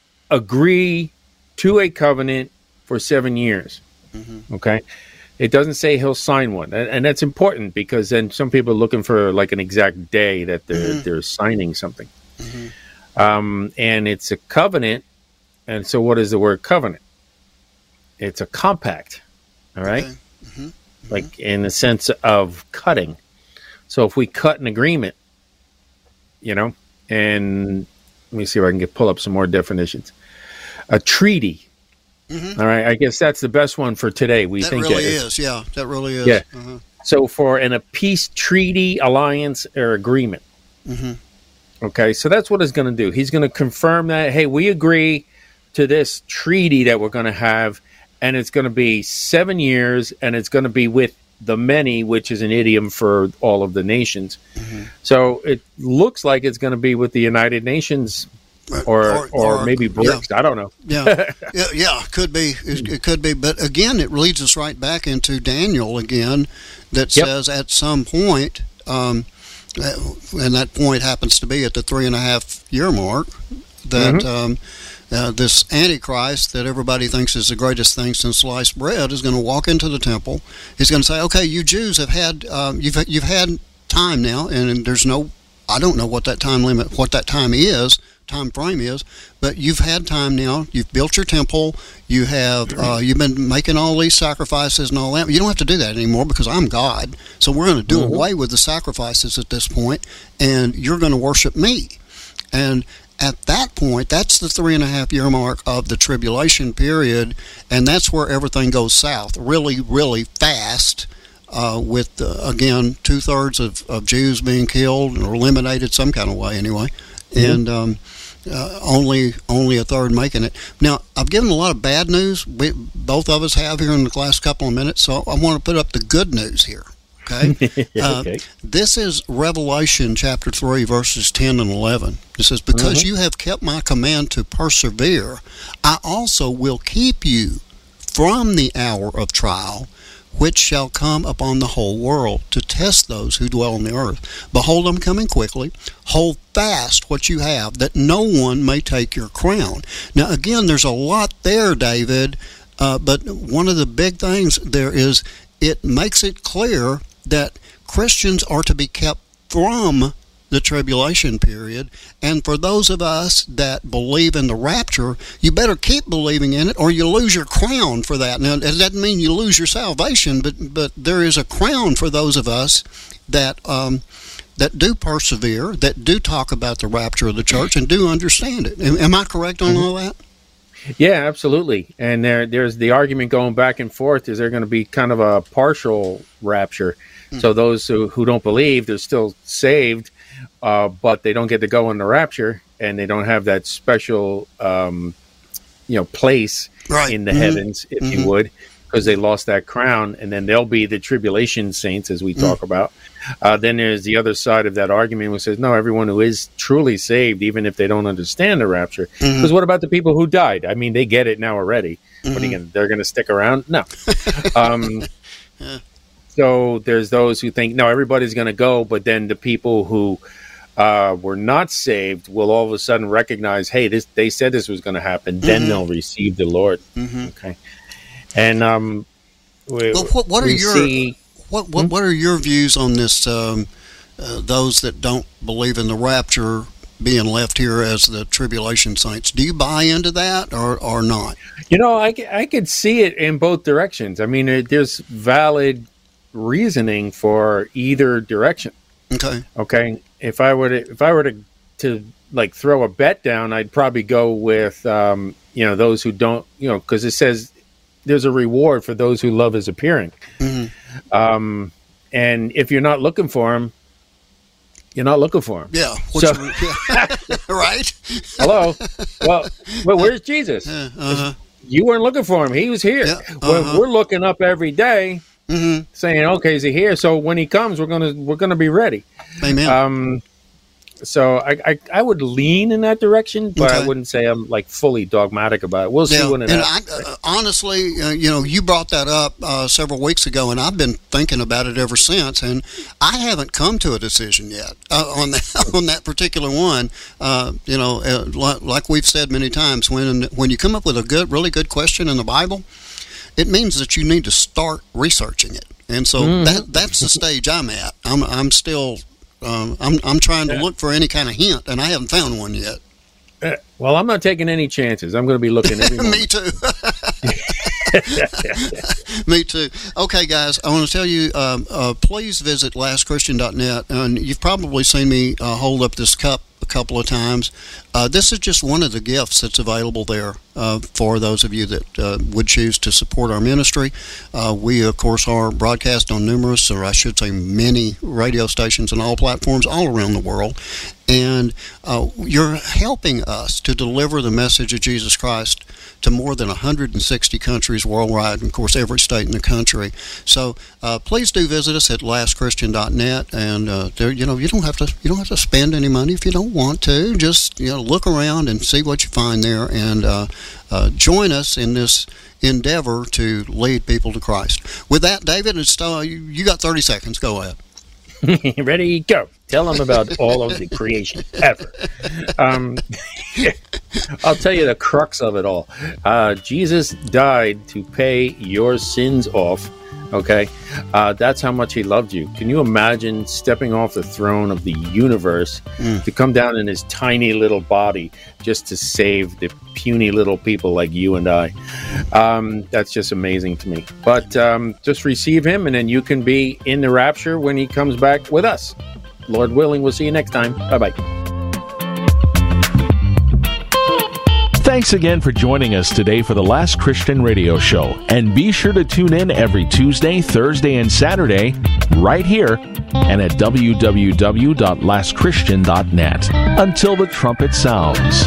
agree to a covenant for seven years. Mhm. Okay. It doesn't say he'll sign one, and, and that's important because then some people are looking for like an exact day that they're Mhm. they're signing something. Mhm. Um, and it's a covenant. And so, what is the word covenant? It's a compact. All right. Okay. Mhm. Like in the sense of cutting. So if we cut an agreement, you know, and let me see if I can get pull up some more definitions. A treaty. Mhm. All right, I guess that's the best one for today. We That think really that is. Yeah, that really is. Yeah. Uh-huh. So for an a peace treaty, alliance, or agreement. Mhm. Okay, so that's what he's going to do. He's going to confirm that, hey, we agree to this treaty that we're going to have, and it's going to be seven years, and it's going to be with the many, which is an idiom for all of the nations. Mhm. So it looks like it's going to be with the United Nations or or, maybe BRICS. I don't know. Yeah, yeah, yeah, could be. It, it could be. But again, it leads us right back into Daniel again, that Yep. says at some point, um, uh, and that point happens to be at the three and a half year mark, that Mhm. um, uh, this Antichrist that everybody thinks is the greatest thing since sliced bread is going to walk into the temple. He's going to say, "Okay, you Jews have had um, you've you've had time now, and there's no, I don't know what that time limit, what that time is." time frame is, but you've had time now. You've built your temple. You have uh, you've been making all these sacrifices and all that. You don't have to do that anymore because I'm God. So we're going to do Mm-hmm. away with the sacrifices at this point, and you're going to worship me. And at that point, that's the three and a half year mark of the tribulation period, and that's where everything goes south really, really fast. Uh, with uh, again two thirds of, of Jews being killed or eliminated some kind of way anyway, and um, uh, only only a third making it. Now I've given a lot of bad news. We, both of us have here in the last couple of minutes, so I want to put up the good news here. Okay, uh, Okay. this is Revelation chapter three, verses ten and eleven. It says, "Because you have kept my command to persevere, I also will keep you from the hour of trial, which shall come upon the whole world to test those who dwell on the earth. Behold, I'm coming quickly. Hold fast what you have, that no one may take your crown. Now, again, there's a lot there, David, uh, but one of the big things there is it makes it clear that Christians are to be kept from the tribulation period, and for those of us that believe in the rapture, you better keep believing in it or you lose your crown for that. Now, it doesn't mean you lose your salvation, but but there is a crown for those of us that um, that do persevere, that do talk about the rapture of the church and do understand it. Am, am I correct on all that? Yeah, absolutely. And there, there's the argument going back and forth, is there going to be kind of a partial rapture? Mm. So those who, who don't believe, they're still saved, Uh, but they don't get to go in the rapture, and they don't have that special, um, you know, place right. in the mm-hmm. heavens, if mm-hmm. you would, because they lost that crown. And then they'll be the tribulation saints, as we mm. talk about. Uh, then there's the other side of that argument, which says, no, everyone who is truly saved, even if they don't understand the rapture. Because mm-hmm. what about the people who died? I mean, they get it now already. Mm-hmm. But again, they're going to stick around? No. um, yeah. So there's those who think, no, everybody's going to go, but then the people who uh, were not saved will all of a sudden recognize, hey, this they said this was going to happen. Mm-hmm. Then they'll receive the Lord. Mm-hmm. Okay. And um, we, well, what, what are your see, what what, hmm? what are your views on this? Um, uh, those that don't believe in the rapture being left here as the tribulation saints. Do you buy into that or, or not? You know, I, I could see it in both directions. I mean, it, there's valid reasoning for either direction. Okay. Okay. If I were to, if I were to, to like throw a bet down, I'd probably go with, um, you know, those who don't, you know, because it says there's a reward for those who love his appearing. Mm-hmm. Um, and if you're not looking for him, you're not looking for him. Yeah. So, yeah. Right. Hello. Well, well, where's Jesus? Uh, uh-huh. You weren't looking for him. He was here. Yeah, uh-huh. we're, we're looking up every day, mm-hmm. saying, "Okay, is he here?" So when he comes, we're gonna we're gonna be ready. Amen. Um, so I, I I would lean in that direction, but okay. I wouldn't say I'm like fully dogmatic about it. We'll see yeah. when it and happens. I, uh, honestly, uh, you know, you brought that up uh, several weeks ago, and I've been thinking about it ever since. And I haven't come to a decision yet uh, on that on that particular one. Uh, you know, uh, like, like we've said many times, when when you come up with a good, really good question in the Bible, it means that you need to start researching it. And so mm. that that's the stage I'm at. I'm I'm still. Um, I'm I'm trying to look for any kind of hint, and I haven't found one yet. Uh, well, I'm not taking any chances. I'm going to be looking every moment. Me too. Me too. Okay, guys, I want to tell you, um, uh, please visit last christian dot net, and you've probably seen me uh, hold up this cup a couple of times. Uh, this is just one of the gifts that's available there uh, for those of you that uh, would choose to support our ministry. Uh, we, of course, are broadcast on numerous, or I should say many, radio stations and all platforms all around the world. And uh, you're helping us to deliver the message of Jesus Christ to more than one hundred sixty countries worldwide, and of course every state in the country. So uh, please do visit us at last christian dot net, and uh, there, you know, you don't have to you don't have to spend any money if you don't want to. Just, you know, look around and see what you find there, and uh, uh, join us in this endeavor to lead people to Christ. With that, David, it's uh, you, you got thirty seconds. Go ahead. Ready, go. Tell them about all of the creation ever. Um, I'll tell you the crux of it all. Uh, Jesus died to pay your sins off. Okay, uh, that's how much he loved you. Can you imagine stepping off the throne of the universe mm. to come down in his tiny little body just to save the puny little people like you and I? Um, that's just amazing to me. But um, just receive him, and then you can be in the rapture when he comes back with us. Lord willing, we'll see you next time. Bye-bye. Thanks again for joining us today for the Last Christian Radio Show. And be sure to tune in every Tuesday, Thursday, and Saturday right here and at w w w dot last christian dot net. Until the trumpet sounds.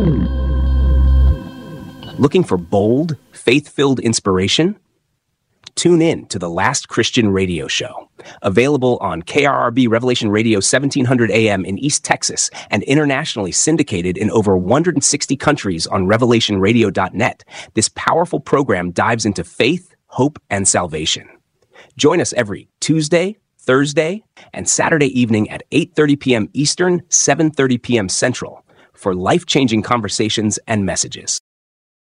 Looking for bold, faith-filled inspiration? tune in to The Last Christian Radio Show. Available on K R R B Revelation Radio seventeen hundred A M in East Texas and internationally syndicated in over one hundred sixty countries on revelation radio dot net, this powerful program dives into faith, hope, and salvation. Join us every Tuesday, Thursday, and Saturday evening at eight thirty p.m. Eastern, seven thirty p.m. Central for life-changing conversations and messages.